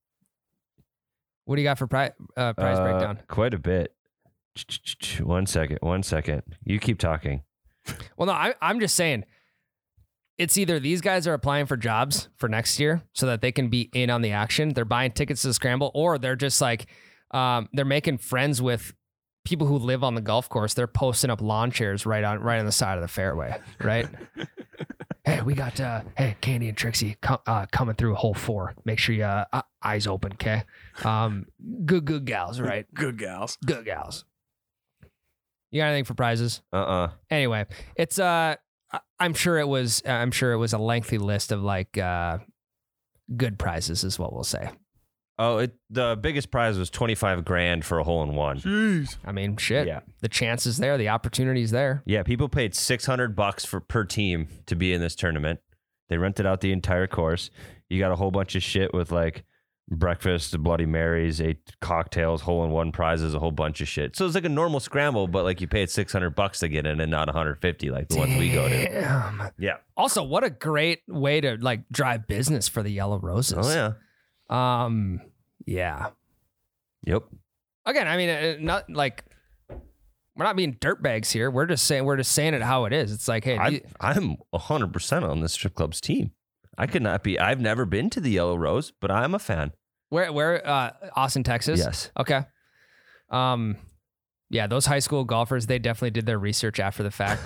What do you got for pri- uh, prize Uh, breakdown? Quite a bit. One second. One second. You keep talking. Well, no, I, I'm just saying it's either these guys are applying for jobs for next year so that they can be in on the action. They're buying tickets to the scramble, or they're just like, um, they're making friends with people who live on the golf course. They're posting up lawn chairs right on, right on the side of the fairway. Right. Hey, we got, uh, hey, Candy and Trixie com- uh, coming through hole four. Make sure you, uh, uh, eyes open. Okay. Um, good, good gals, right? Good gals. Good gals. You got anything for prizes? Uh-uh. Anyway, it's uh I- I'm sure it was I'm sure it was a lengthy list of like uh good prizes is what we'll say. Oh, it, the biggest prize was twenty-five grand for a hole in one. Jeez. I mean, shit. Yeah. The chances there, the opportunities there. Yeah, people paid six hundred bucks for per team to be in this tournament. They rented out the entire course. You got a whole bunch of shit with like breakfast, Bloody Marys, eight cocktails, hole in one prizes, a whole bunch of shit. So it's like a normal scramble, but like you paid six hundred bucks to get in and not one hundred fifty like the ones we go to. Damn. Yeah. Also, what a great way to like drive business for the Yellow Roses. Oh yeah. Um yeah. Yep. Again, I mean, uh, not like we're not being dirtbags here. We're just saying we're just saying it how it is. It's like, hey, I, the- I'm one hundred percent on this strip club's team. I could not be. I've never been to the Yellow Rose, but I'm a fan. where where uh Austin, Texas? Yes. Okay. Um, yeah, those high school golfers, they definitely did their research after the fact,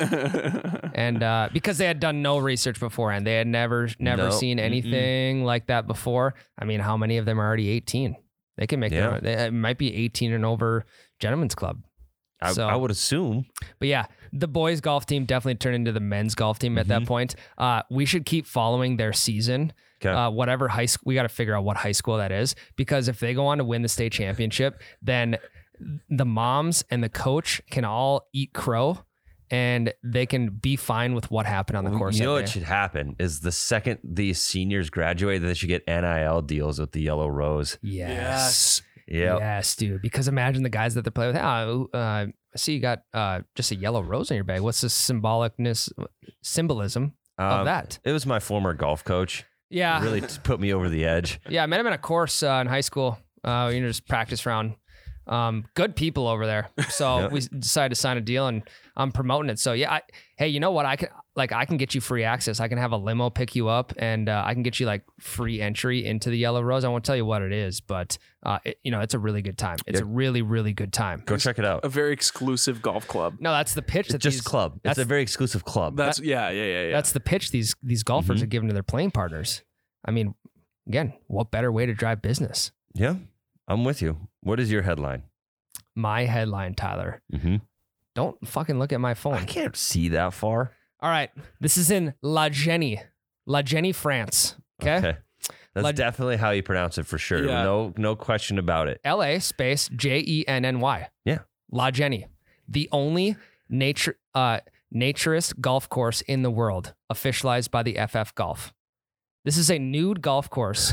and uh, because they had done no research beforehand, they had never never No. seen anything like that before. I mean, how many of them are already eighteen? They can make Yeah. their own. They, it might be eighteen and over gentlemen's club. I, So- I would assume. But yeah, the boys golf team definitely turned into the men's golf team at that Mhm. point. Uh, we should keep following their season. Okay. Uh, whatever high school, we got to figure out what high school that is, because if they go on to win the state championship, then the moms and the coach can all eat crow and they can be fine with what happened on the course. You know that what day. should happen is the second these seniors graduate, they should get N I L deals with the Yellow Rose. Yes. Yep. Yes, dude. Because imagine the guys that they play with. Oh, uh, I see you got uh, just a yellow rose on your bag. What's the symbolicness, symbolism of Um, that? It was my former golf coach. Yeah. Really t- put me over the edge. Yeah, I met him in a course uh, in high school. Uh, you know, just practice round. Um, good people over there. So Yeah. we decided to sign a deal, and I'm promoting it. So yeah, I, hey, you know what? I can like I can get you free access. I can have a limo pick you up, and uh, I can get you like free entry into the Yellow Rose. I won't tell you what it is, but uh, it, you know, it's a really good time. It's Yeah. a really really good time. Go check it out. A very exclusive golf club. No, that's the pitch. It's That just these, club. It's that's- a very exclusive club. That's yeah, yeah, yeah, yeah. That's the pitch these these golfers Mhm. are giving to their playing partners. I mean, again, what better way to drive business? Yeah, I'm with you. What is your headline? My headline, Tyler. Mm-hmm. Don't fucking look at my phone. I can't see that far. All right. This is in La Jenny, La Jenny, France. Okay. That's Leg- definitely how you pronounce it for sure. Yeah. No, no question about it. L A space J E N N Y. Yeah. La Jenny, the only nature uh, naturist golf course in the world, officialized by the F F Golf. This is a nude golf course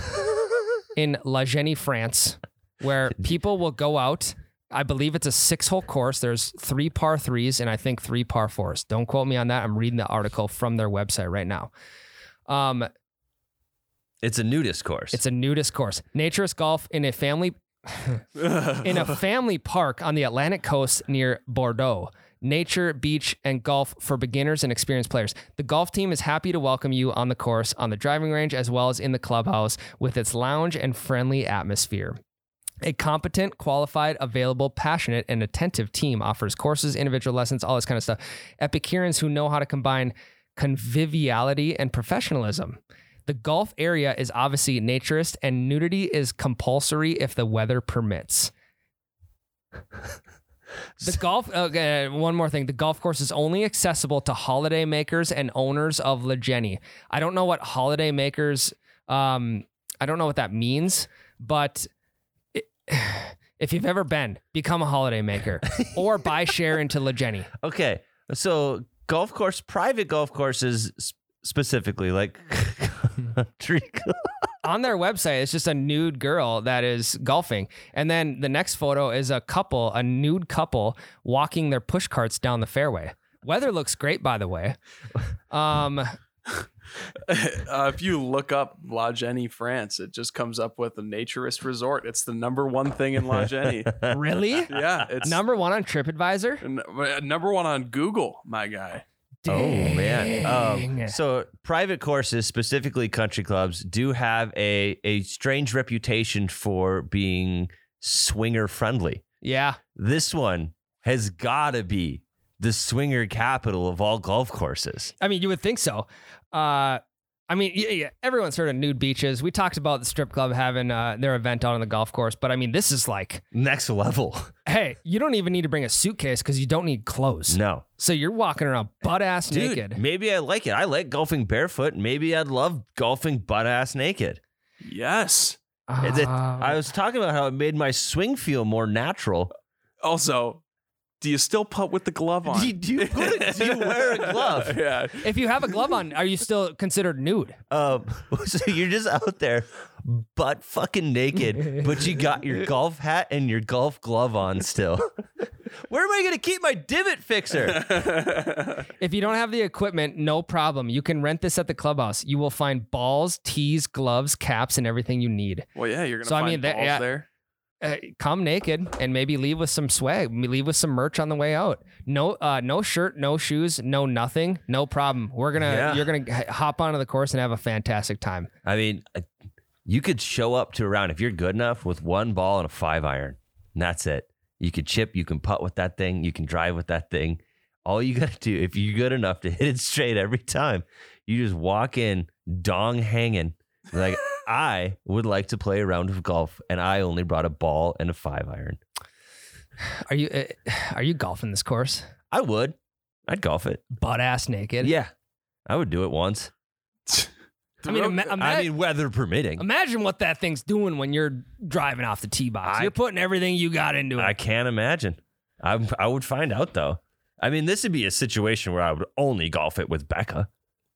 in La Jenny, France, where people will go out. I believe it's a six-hole course. There's three par threes and I think three par fours. Don't quote me on that. I'm reading the article from their website right now. Um, It's a nudist course. it's a nudist course. Naturist golf in a family in a family park on the Atlantic coast near Bordeaux. Nature, beach, and golf for beginners and experienced players. The golf team is happy to welcome you on the course, on the driving range, as well as in the clubhouse with its lounge and friendly atmosphere. A competent, qualified, available, passionate, and attentive team offers courses, individual lessons, all this kind of stuff. Epicureans who know how to combine conviviality and professionalism. The golf area is obviously naturist, and nudity is compulsory if the weather permits. The golf, uh, one more thing. The golf course is only accessible to holiday makers and owners of La Jenny. I don't know what holiday makers, um, I don't know what that means, but it, If you've ever been, become a holiday maker or buy share into Legeni. Okay, so golf course, private golf courses s- specifically, like country. On their website, it's just a nude girl that is golfing. And then the next photo is a couple, a nude couple walking their push carts down the fairway. Weather looks great, by the way. Um, Uh, if you look up La Jenny, France, it just comes up with a naturist resort. It's the number one thing in La Jenny. really? Yeah, it's Number one on TripAdvisor? n- number one on Google, my guy. Oh man! Dang. Um, so private courses, specifically country clubs, do have a a strange reputation for being swinger friendly. Yeah. This one has got to be the swinger capital of all golf courses. I mean, you would think so. Uh, I mean, yeah, yeah, everyone's heard of nude beaches. We talked about the strip club having uh, their event out on the golf course, but I mean, this is like, Next level. hey, you don't even need to bring a suitcase because you don't need clothes. No. So you're walking around butt ass Dude, naked. maybe I like it. I like golfing barefoot. Maybe I'd love golfing butt ass naked. Yes. It- it- Uh, I was talking about how it made my swing feel more natural. Also, do you still putt with the glove on? Do you, do you put it- do you wear a glove? Yeah. if you have a glove on, are you still considered nude? Um, so you're just out there butt fucking naked, but you got your golf hat and your golf glove on still. Where am I going to keep my divot fixer? If you don't have the equipment, no problem. You can rent this at the clubhouse. You will find balls, tees, gloves, caps, and everything you need. Well, yeah, you're gonna So, I find mean, that- balls yeah. there. Uh, come naked and maybe leave with some swag. Leave with some merch on the way out. No, uh, no shirt, no shoes, no nothing, no problem. We're gonna, Yeah. you're gonna h- hop onto the course and have a fantastic time. I mean, I- you could show up to a round if you're good enough with one ball and a five iron. And that's it. You can chip, you can putt with that thing, you can drive with that thing. All you got to do, if you're good enough to hit it straight every time, you just walk in, dong hanging. Like, I would like to play a round of golf, and I only brought a ball and a five iron. Are you, uh, are you golfing this course? I would. I'd golf it. Butt ass naked. Yeah. I would do it once. I mean, ima- ima- I mean, weather permitting. imagine what that thing's doing when you're driving off the tee box. I- You're putting everything you got into it. I can't imagine. I I would find out though. I mean, this would be a situation where I would only golf it with Becca.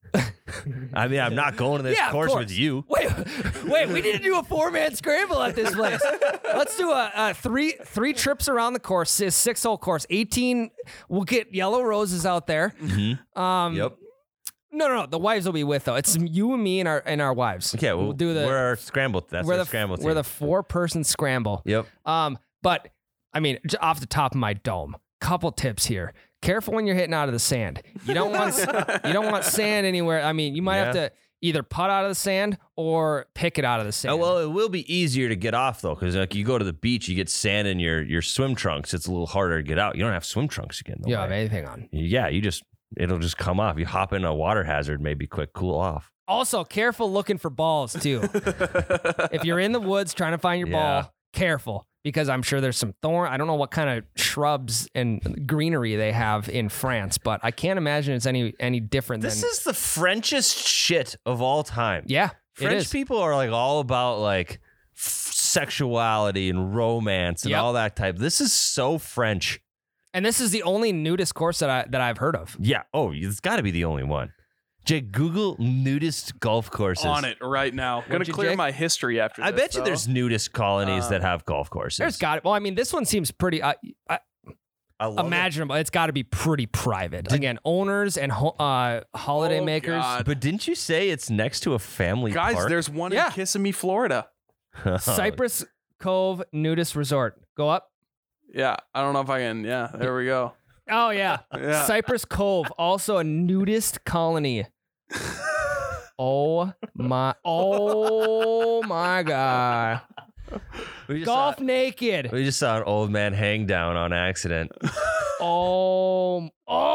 I mean, I'm not going to this Yeah, of course, course. with you. Wait, wait, we need to do a four-man scramble at this place. Let's do a, a three three trips around the course, a six-hole course, eighteen. We'll get yellow roses out there. Mm-hmm. Um, Yep. No, no, no. The wives will be with though. It's you and me and our and our wives. Okay, well, we'll do the we're our scramble. That's we're our the scramble team. we're the four-person scramble. Yep. Um, but I mean, j- off the top of my dome, couple tips here. Careful when you're hitting out of the sand. You don't want you don't want sand anywhere. I mean, you might have Yeah. to either putt out of the sand or pick it out of the sand. Oh, well, it will be easier to get off though, because like you go to the beach, you get sand in your your swim trunks. It's a little harder to get out. You don't have swim trunks again. you don't have anything on. Yeah, you just it'll just come off. You hop in a water hazard, maybe quick, cool off. Also, careful looking for balls too. If you're in the woods trying to find your Yeah. ball, careful because I'm sure there's some thorn. I don't know what kind of shrubs and greenery they have in France, but I can't imagine it's any any different This than is the Frenchest shit of all time. yeah. It French is. people are like all about like f- sexuality and romance and Yep. all that type. This is so French. And this is the only nudist course that I that I've heard of. Yeah. Oh, it's got to be the only one. Jake, Google nudist golf courses. On it right now. Gonna you, clear Jake? my history after I this, bet you though. there's nudist colonies Uh, that have golf courses. There's got it. Well, I mean, this one seems pretty uh, uh, I love it. imaginable. It's got to be pretty private. Again, owners and ho- uh, holiday Oh, makers. God. But didn't you say it's next to a family Guys, park? there's one Yeah. in Kissimmee, Florida. Cypress Cove Nudist Resort. Go up. Yeah, I don't know if I can. Yeah, there we go. Oh yeah. Yeah. Cypress Cove, also a nudist colony. Oh my! Oh my God! we, just Golf saw, naked. we just saw an old man hang down on accident. Oh!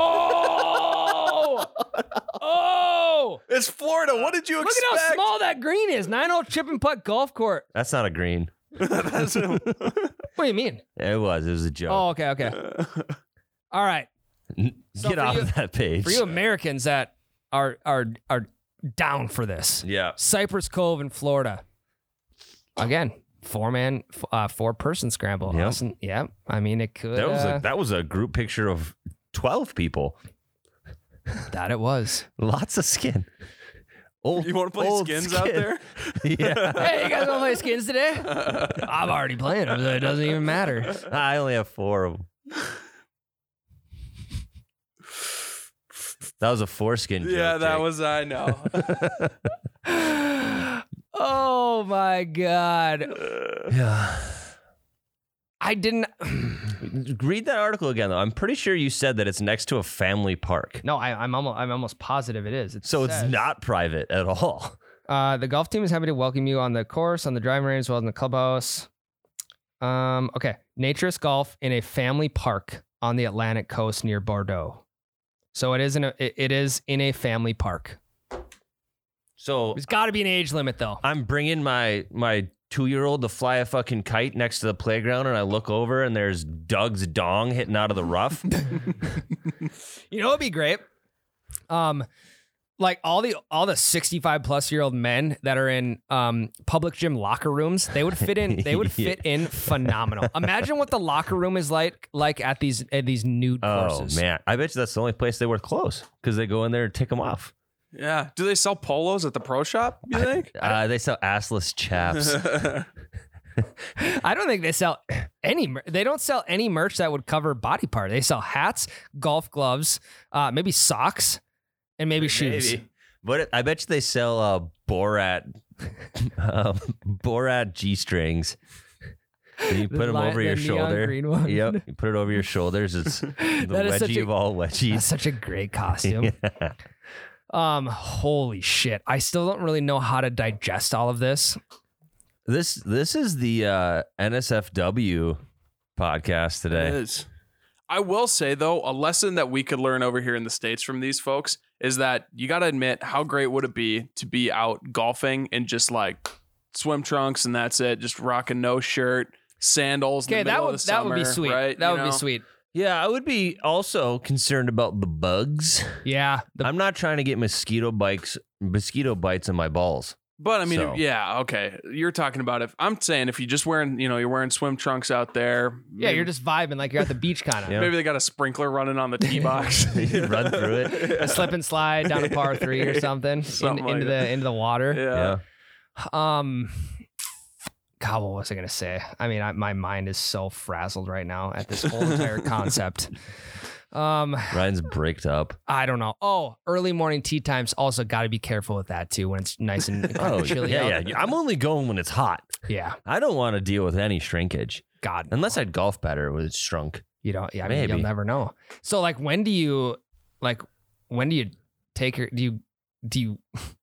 Oh! Oh! It's Florida. What did you Look expect? at how small that green is. Nine-hole chip and putt golf court. That's not a green. That's What do you mean? It was. It was a joke. Oh, okay, okay. All right. So Get for off you- of that page. For you Americans that are are are down for this, Yeah. Cypress Cove in Florida. Again, four man, uh, four person scramble. Yep. Awesome. Yeah. I mean, it could. That was uh, a, that was a group picture of twelve people. that it was. Lots of skin. Old, You want to play old skins skin. out there? Yeah. Hey, you guys want to play skins today? I'm already playing them, so it doesn't even matter. I only have four of them. That was a foreskin joke. Yeah, that Jake. was, I know. Oh my god. Yeah. I didn't. Read that article again, though. I'm pretty sure you said that it's next to a family park. No, I, I'm almost. I'm almost positive it is. It So says, it's not private at all. Uh, the golf team is happy to welcome you on the course, on the driving range, as well as in the clubhouse. Um, okay, Naturist Golf in a family park on the Atlantic coast near Bordeaux. So it is in a. It, it is in a family park. So There's got to be an age limit, though. I'm bringing my my two year old to fly a fucking kite next to the playground, and I look over and there's Doug's dong hitting out of the rough. You know, it'd be great. Um, like all the all the sixty-five plus year old men that are in um public gym locker rooms, they would fit in. They would fit in phenomenal. Imagine what the locker room is like like at these at these nude Oh courses. man, I bet you that's the only place they wear clothes because they go in there and take them off. Yeah. Do they sell polos at the pro shop, you think? Uh, they sell assless chaps. I don't think they sell any. mer- They don't sell any merch that would cover body part. They sell hats, golf gloves, uh, maybe socks, and maybe shoes. Maybe. But it, I bet you they sell uh, Borat um, Borat G strings. You put The them li- over the your neon shoulder. green one. Yep, you put it over your shoulders. It's the That is such wedgie a- of all That's wedgies. such a great costume. Yeah. Um, holy shit! I still don't really know how to digest all of this. This this is the uh, N S F W podcast It today. is. I will say, though, a lesson that we could learn over here in the States from these folks is that you got to admit, how great would it be to be out golfing in just like swim trunks and that's it, just rocking no shirt, sandals. Okay, in the that middle would of the that would be summer, sweet. Right? That You would be know? sweet. Yeah, I would be also concerned about the bugs. Yeah, the, I'm not trying to get mosquito bites mosquito bites in my balls. But I mean, So- yeah, okay. You're talking about if I'm saying if you just wearing, you know, you're wearing swim trunks out there. yeah, maybe, you're just vibing like you're at the beach, kind of. Yeah. maybe they got a sprinkler running on the tee box. You run through it. A slip and slide down a par three or something, in- Something like into that. the into the water. Yeah. Yeah. Um, God, what was I gonna say? I mean, I, my mind is so frazzled right now at this whole entire concept. Um, Ryan's braked up. I don't know. Oh, early morning tea times also got to be careful with that too when it's nice and kind Oh, of chilly yeah, out. yeah. I'm only going when it's hot. Yeah. I don't want to deal with any shrinkage. God, Unless I'd golf better when it's shrunk. you don't. Yeah, I mean, Maybe. you'll never know. So, like, when do you, like, when do you take your? Do you, do you,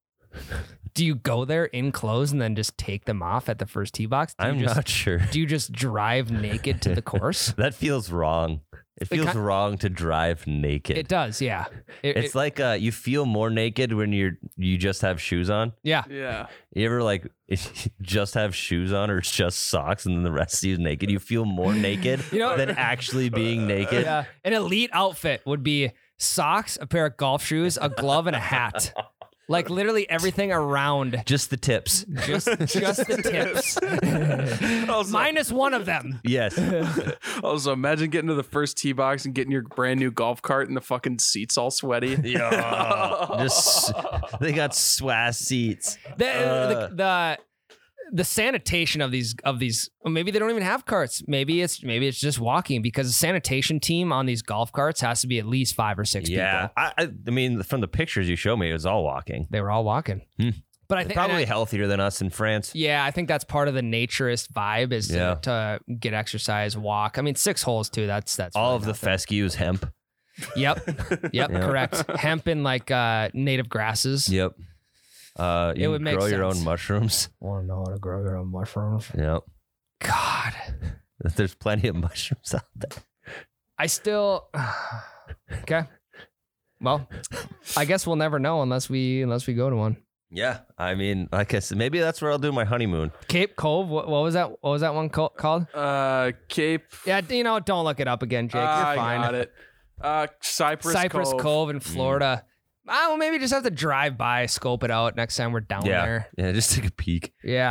do you go there in clothes and then just take them off at the first tee box? Do you I'm just, not sure. Do you just drive naked to the course? That feels wrong. It It feels ki- wrong to drive naked. It does, yeah. It- It's it- like uh, you feel more naked when you're you just have shoes on. yeah. Yeah. You ever like just have shoes on or it's just socks and then the rest of you is naked? You feel more naked You know- than actually being naked. Yeah. An elite outfit would be socks, a pair of golf shoes, a glove, and a hat. Like literally everything around. Just the tips. Just, just the tips. Also, Minus one of them. Yes. also, imagine getting to the first tee box and getting your brand new golf cart and the fucking seats all sweaty. Yeah. Just they got swass seats. The, Uh. the, the the sanitation of these of these well, maybe they don't even have carts. Maybe it's maybe it's just walking because the sanitation team on these golf carts has to be at least five or six Yeah. people. I, I I mean from the pictures you showed me, it was all walking. They were all walking. Hmm. But I think Probably and I- healthier than us in France. Yeah, I think that's part of the naturist vibe is to, Yeah. to get exercise, walk. I mean, six holes too. That's that's All really of the nothing. fescue is hemp. Yep, yep, Yeah. correct. Hemp and like uh, native grasses. Yep. Uh, It you would can make grow your sense. own mushrooms. Want to know how to grow your own mushrooms? Yep. God, There's plenty of mushrooms out there. I still. Okay. Well, I guess we'll never know unless we unless we go to one. Yeah. I mean, like I said, maybe that's where I'll do my honeymoon. Cape Cove. What, what was that? What was that one co- called? Uh, Cape. Yeah, you know, don't look it up again, Jake. You're I fine. got it. Uh, Cypress, Cypress Cove. Cove in Florida. Ah, well, maybe just have to drive by, scope it out next time we're down Yeah. there. Yeah. Just take a peek. Yeah.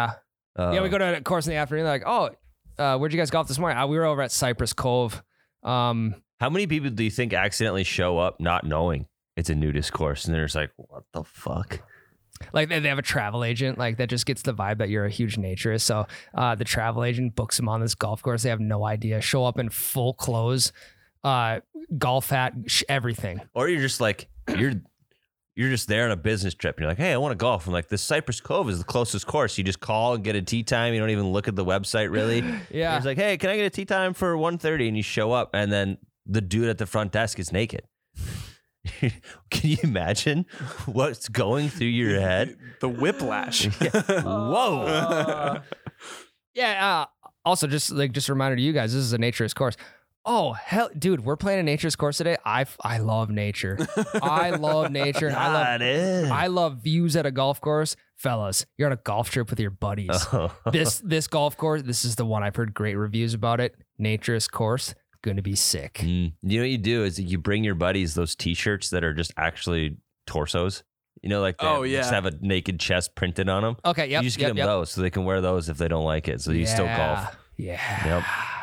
Uh, yeah, we go to a course in the afternoon. They're like, oh, uh, where'd you guys golf this morning? Uh, we were over at Cypress Cove. Um, How many people do you think accidentally show up not knowing it's a nudist course, and they're just like, "What the fuck?" Like they they have a travel agent, like that just gets the vibe that you're a huge naturist. So uh, the travel agent books them on this golf course. They have no idea. Show up in full clothes, uh, golf hat, sh- everything. Or you're just like you're you're just there on a business trip, and you're like, "Hey, I want to golf." I'm like, "This Cypress Cove is the closest course." You just call and get a tee time. You don't even look at the website really. Yeah. He's like, "Hey, can I get a tee time for one thirty?" And you show up, and then the dude at the front desk is naked. Can you imagine what's going through your head? The whiplash. Whoa. Uh, yeah. Uh, also, just like just a reminder to you guys, this is a naturist course. Oh hell, dude, we're playing a naturist course today. I I love nature. I love nature. And I love Got it. I love views at a golf course, fellas. You're on a golf trip with your buddies. Oh. This this golf course, this is the one I've heard great reviews about it. Naturist course. Going to be sick. Mm. You know what you do is you bring your buddies those T-shirts that are just actually torsos. You know, like they Oh, have- yeah. just have a naked chest printed on them. Okay, yep. you just yep, get them yep. those so they can wear those if they don't like it. So you still golf. Yeah. Yep.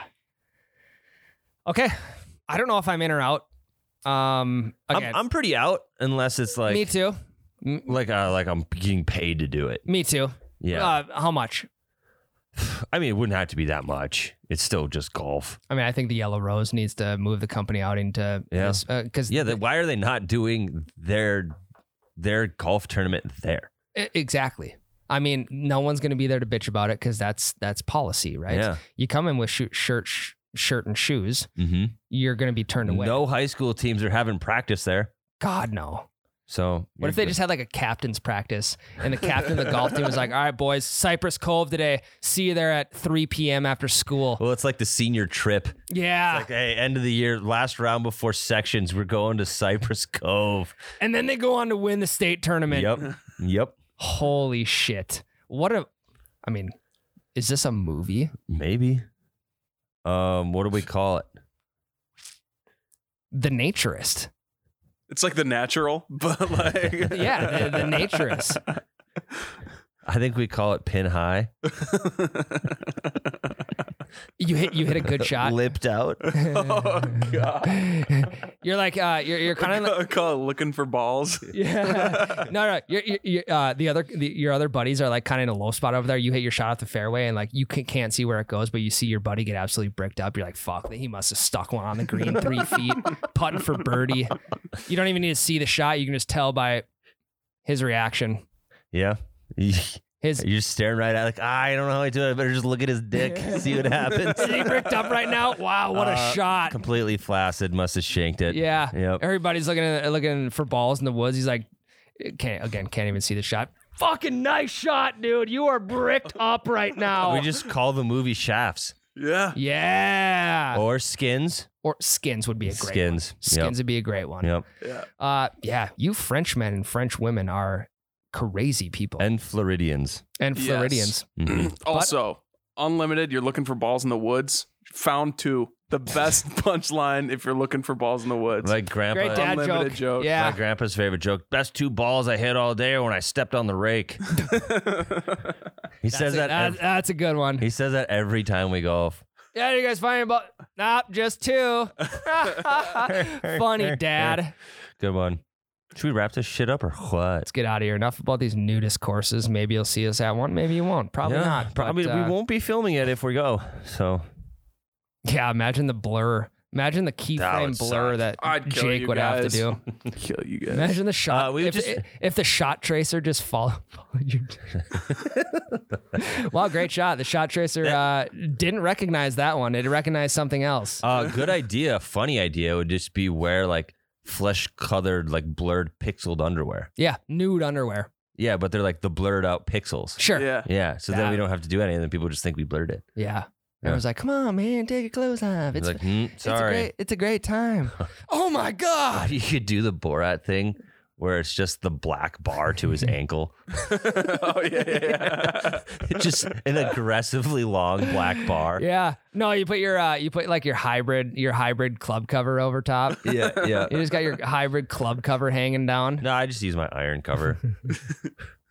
Okay. I don't know if I'm in or out. Um, again, I'm, I'm pretty out unless it's like me too. M- like uh, like I'm getting paid to do it. Me too. Yeah. Uh, how much? I mean, it wouldn't have to be that much. It's still just golf. I mean, I think the Yellow Rose needs to move the company out into Yeah. this because Yeah. Then why are they not doing their their golf tournament there? E, exactly. I mean, no one's going to be there to bitch about it because that's that's policy, right? Yeah. You come in with sh- shirt, sh- shirt and shoes, Mm-hmm. you're going to be turned away. No high school teams are having practice there. God, no. So What if they just had like a captain's practice and the captain of the golf team was like, all right, boys, Cypress Cove today. See you there at three p.m. after school. Well, it's like the senior trip. Yeah. Like, hey, end of the year, last round before sections, we're going to Cypress Cove. And then they go on to win the state tournament. Yep. Yep. Holy shit. What a, I mean, is this a movie? Maybe. Um, what do we call it? The Naturist. It's like The Natural, but like Yeah, the, the Naturist. I think we call it Pin High. You hit you hit a good shot. Lipped out. Oh god. You're like uh you're you're kind of like, I call it looking for balls. yeah. No, no. You're, you're, you're, uh, the other the, your other buddies are like kind of in a low spot over there. You hit your shot at the fairway and like you can, can't see where it goes, but you see your buddy get absolutely bricked up. You're like, fuck, he must have stuck one on the green three feet, putting for birdie. You don't even need to see the shot. You can just tell by his reaction. Yeah. You're His just staring right at it like, ah, I don't know how I do it. I better just look at his dick, see what happens. is he bricked up right now? Wow, what a Uh, shot! Completely flaccid. Must have shanked it. Yeah. Yep. Everybody's looking at, looking for balls in the woods. He's like, can't again, can't even see the shot. Fucking nice shot, dude. You are bricked up right now. We just call the movie Shafts Yeah. yeah. or Skins. Or Skins would be a great Skins. one. Skins would be a great one. Yep. Yeah. Uh, yeah. You Frenchmen and French women are crazy people. And Floridians. And Yes. Floridians. Mhm. Also, unlimited, you're looking for balls in the woods. Found two. The best punchline if you're looking for balls in the woods. Like grandpa. Great dad Unlimited joke. joke. My Yeah. grandpa's favorite joke. Best two balls I hit all day are when I stepped on the rake. He That's says a, that. that- ev- that's a good one. he says that every time we golf. Yeah, you guys find about nah, just two. Funny, Dad. Good one. Should we wrap this shit up or what? Let's get out of here. Enough about these nudist courses. Maybe you'll see us at one. Maybe you won't. Probably Yeah, not. Probably but, uh, we won't be filming it if we go. So Yeah, imagine the blur. Imagine the That keyframe would blur suck. that I'd kill Jake you would have to guys. do. Kill you guys. Imagine the shot. Uh, we if, just- if the shot tracer just follow, followed you. Wow, great shot. The shot tracer uh, didn't recognize that one. It recognized something else. uh good idea. Funny idea would just be wear like flesh colored, like blurred pixeled underwear. Yeah, nude underwear. Yeah, but they're like the blurred out pixels. Sure. Yeah. Yeah. So then That- we don't have to do anything. Then people just think we blurred it. Yeah. Everyone's like, come on, man, take your clothes off. It's, It's like, hmm, it's a sorry. great, it's a great time. Oh my God. You could do the Borat thing where it's just the black bar to his ankle. Oh yeah, yeah, yeah. Just an aggressively long black bar. Yeah. No, you put your, uh, you put like your hybrid, your hybrid club cover over top. Yeah, yeah. You just got your hybrid club cover hanging down. No, I just use my iron cover.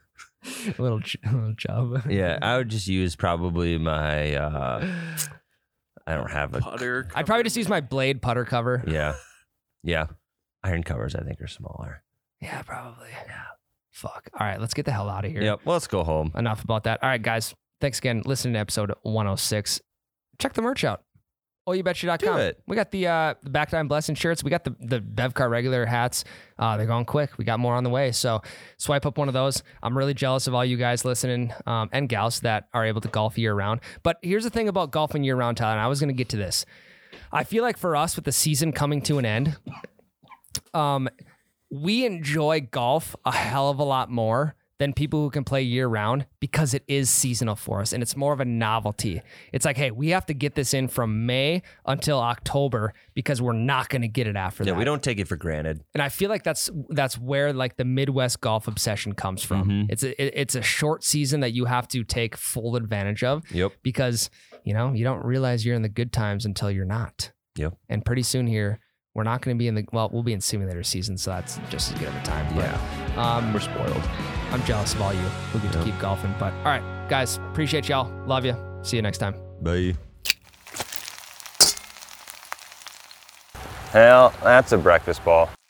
a little, ch- a little job. Yeah, I would just use probably my. Uh, I don't have a Putter. I'd probably just use my blade putter cover. Yeah, yeah. Iron covers, I think, are smaller. Yeah, probably. Yeah. Fuck. All right, let's get the hell out of here. Yep. Well, let's go home. Enough about that. All right, guys. Thanks again. Listening to episode one oh six. Check the merch out. oh you betcha dot com. Do it. We got the uh, the Back Time Blessing shirts. We got the the Bevcar regular hats. Uh, they're going quick. We got more on the way. So swipe up one of those. I'm really jealous of all you guys listening um, and gals that are able to golf year round. But here's the thing about golfing year round, Tyler, and I was going to get to this. I feel like for us, with the season coming to an end, um, we enjoy golf a hell of a lot more than people who can play year round because it is seasonal for us and it's more of a novelty. It's like, hey, we have to get this in from May until October because we're not going to get it after Yeah, that. we don't take it for granted. And I feel like that's that's where like the Midwest golf obsession comes from. Mhm. It's a it- it's a short season that you have to take full advantage of Yep. because, you know, you don't realize you're in the good times until you're not. Yep. And pretty soon here, we're not going to be in the, well, we'll be in simulator season, so that's just as good of a time. But, Yeah. um, We're spoiled. I'm jealous of all you who get to Yep. keep golfing. But all right, guys, appreciate y'all. Love you. See you next time. Bye. Hell, that's a breakfast ball.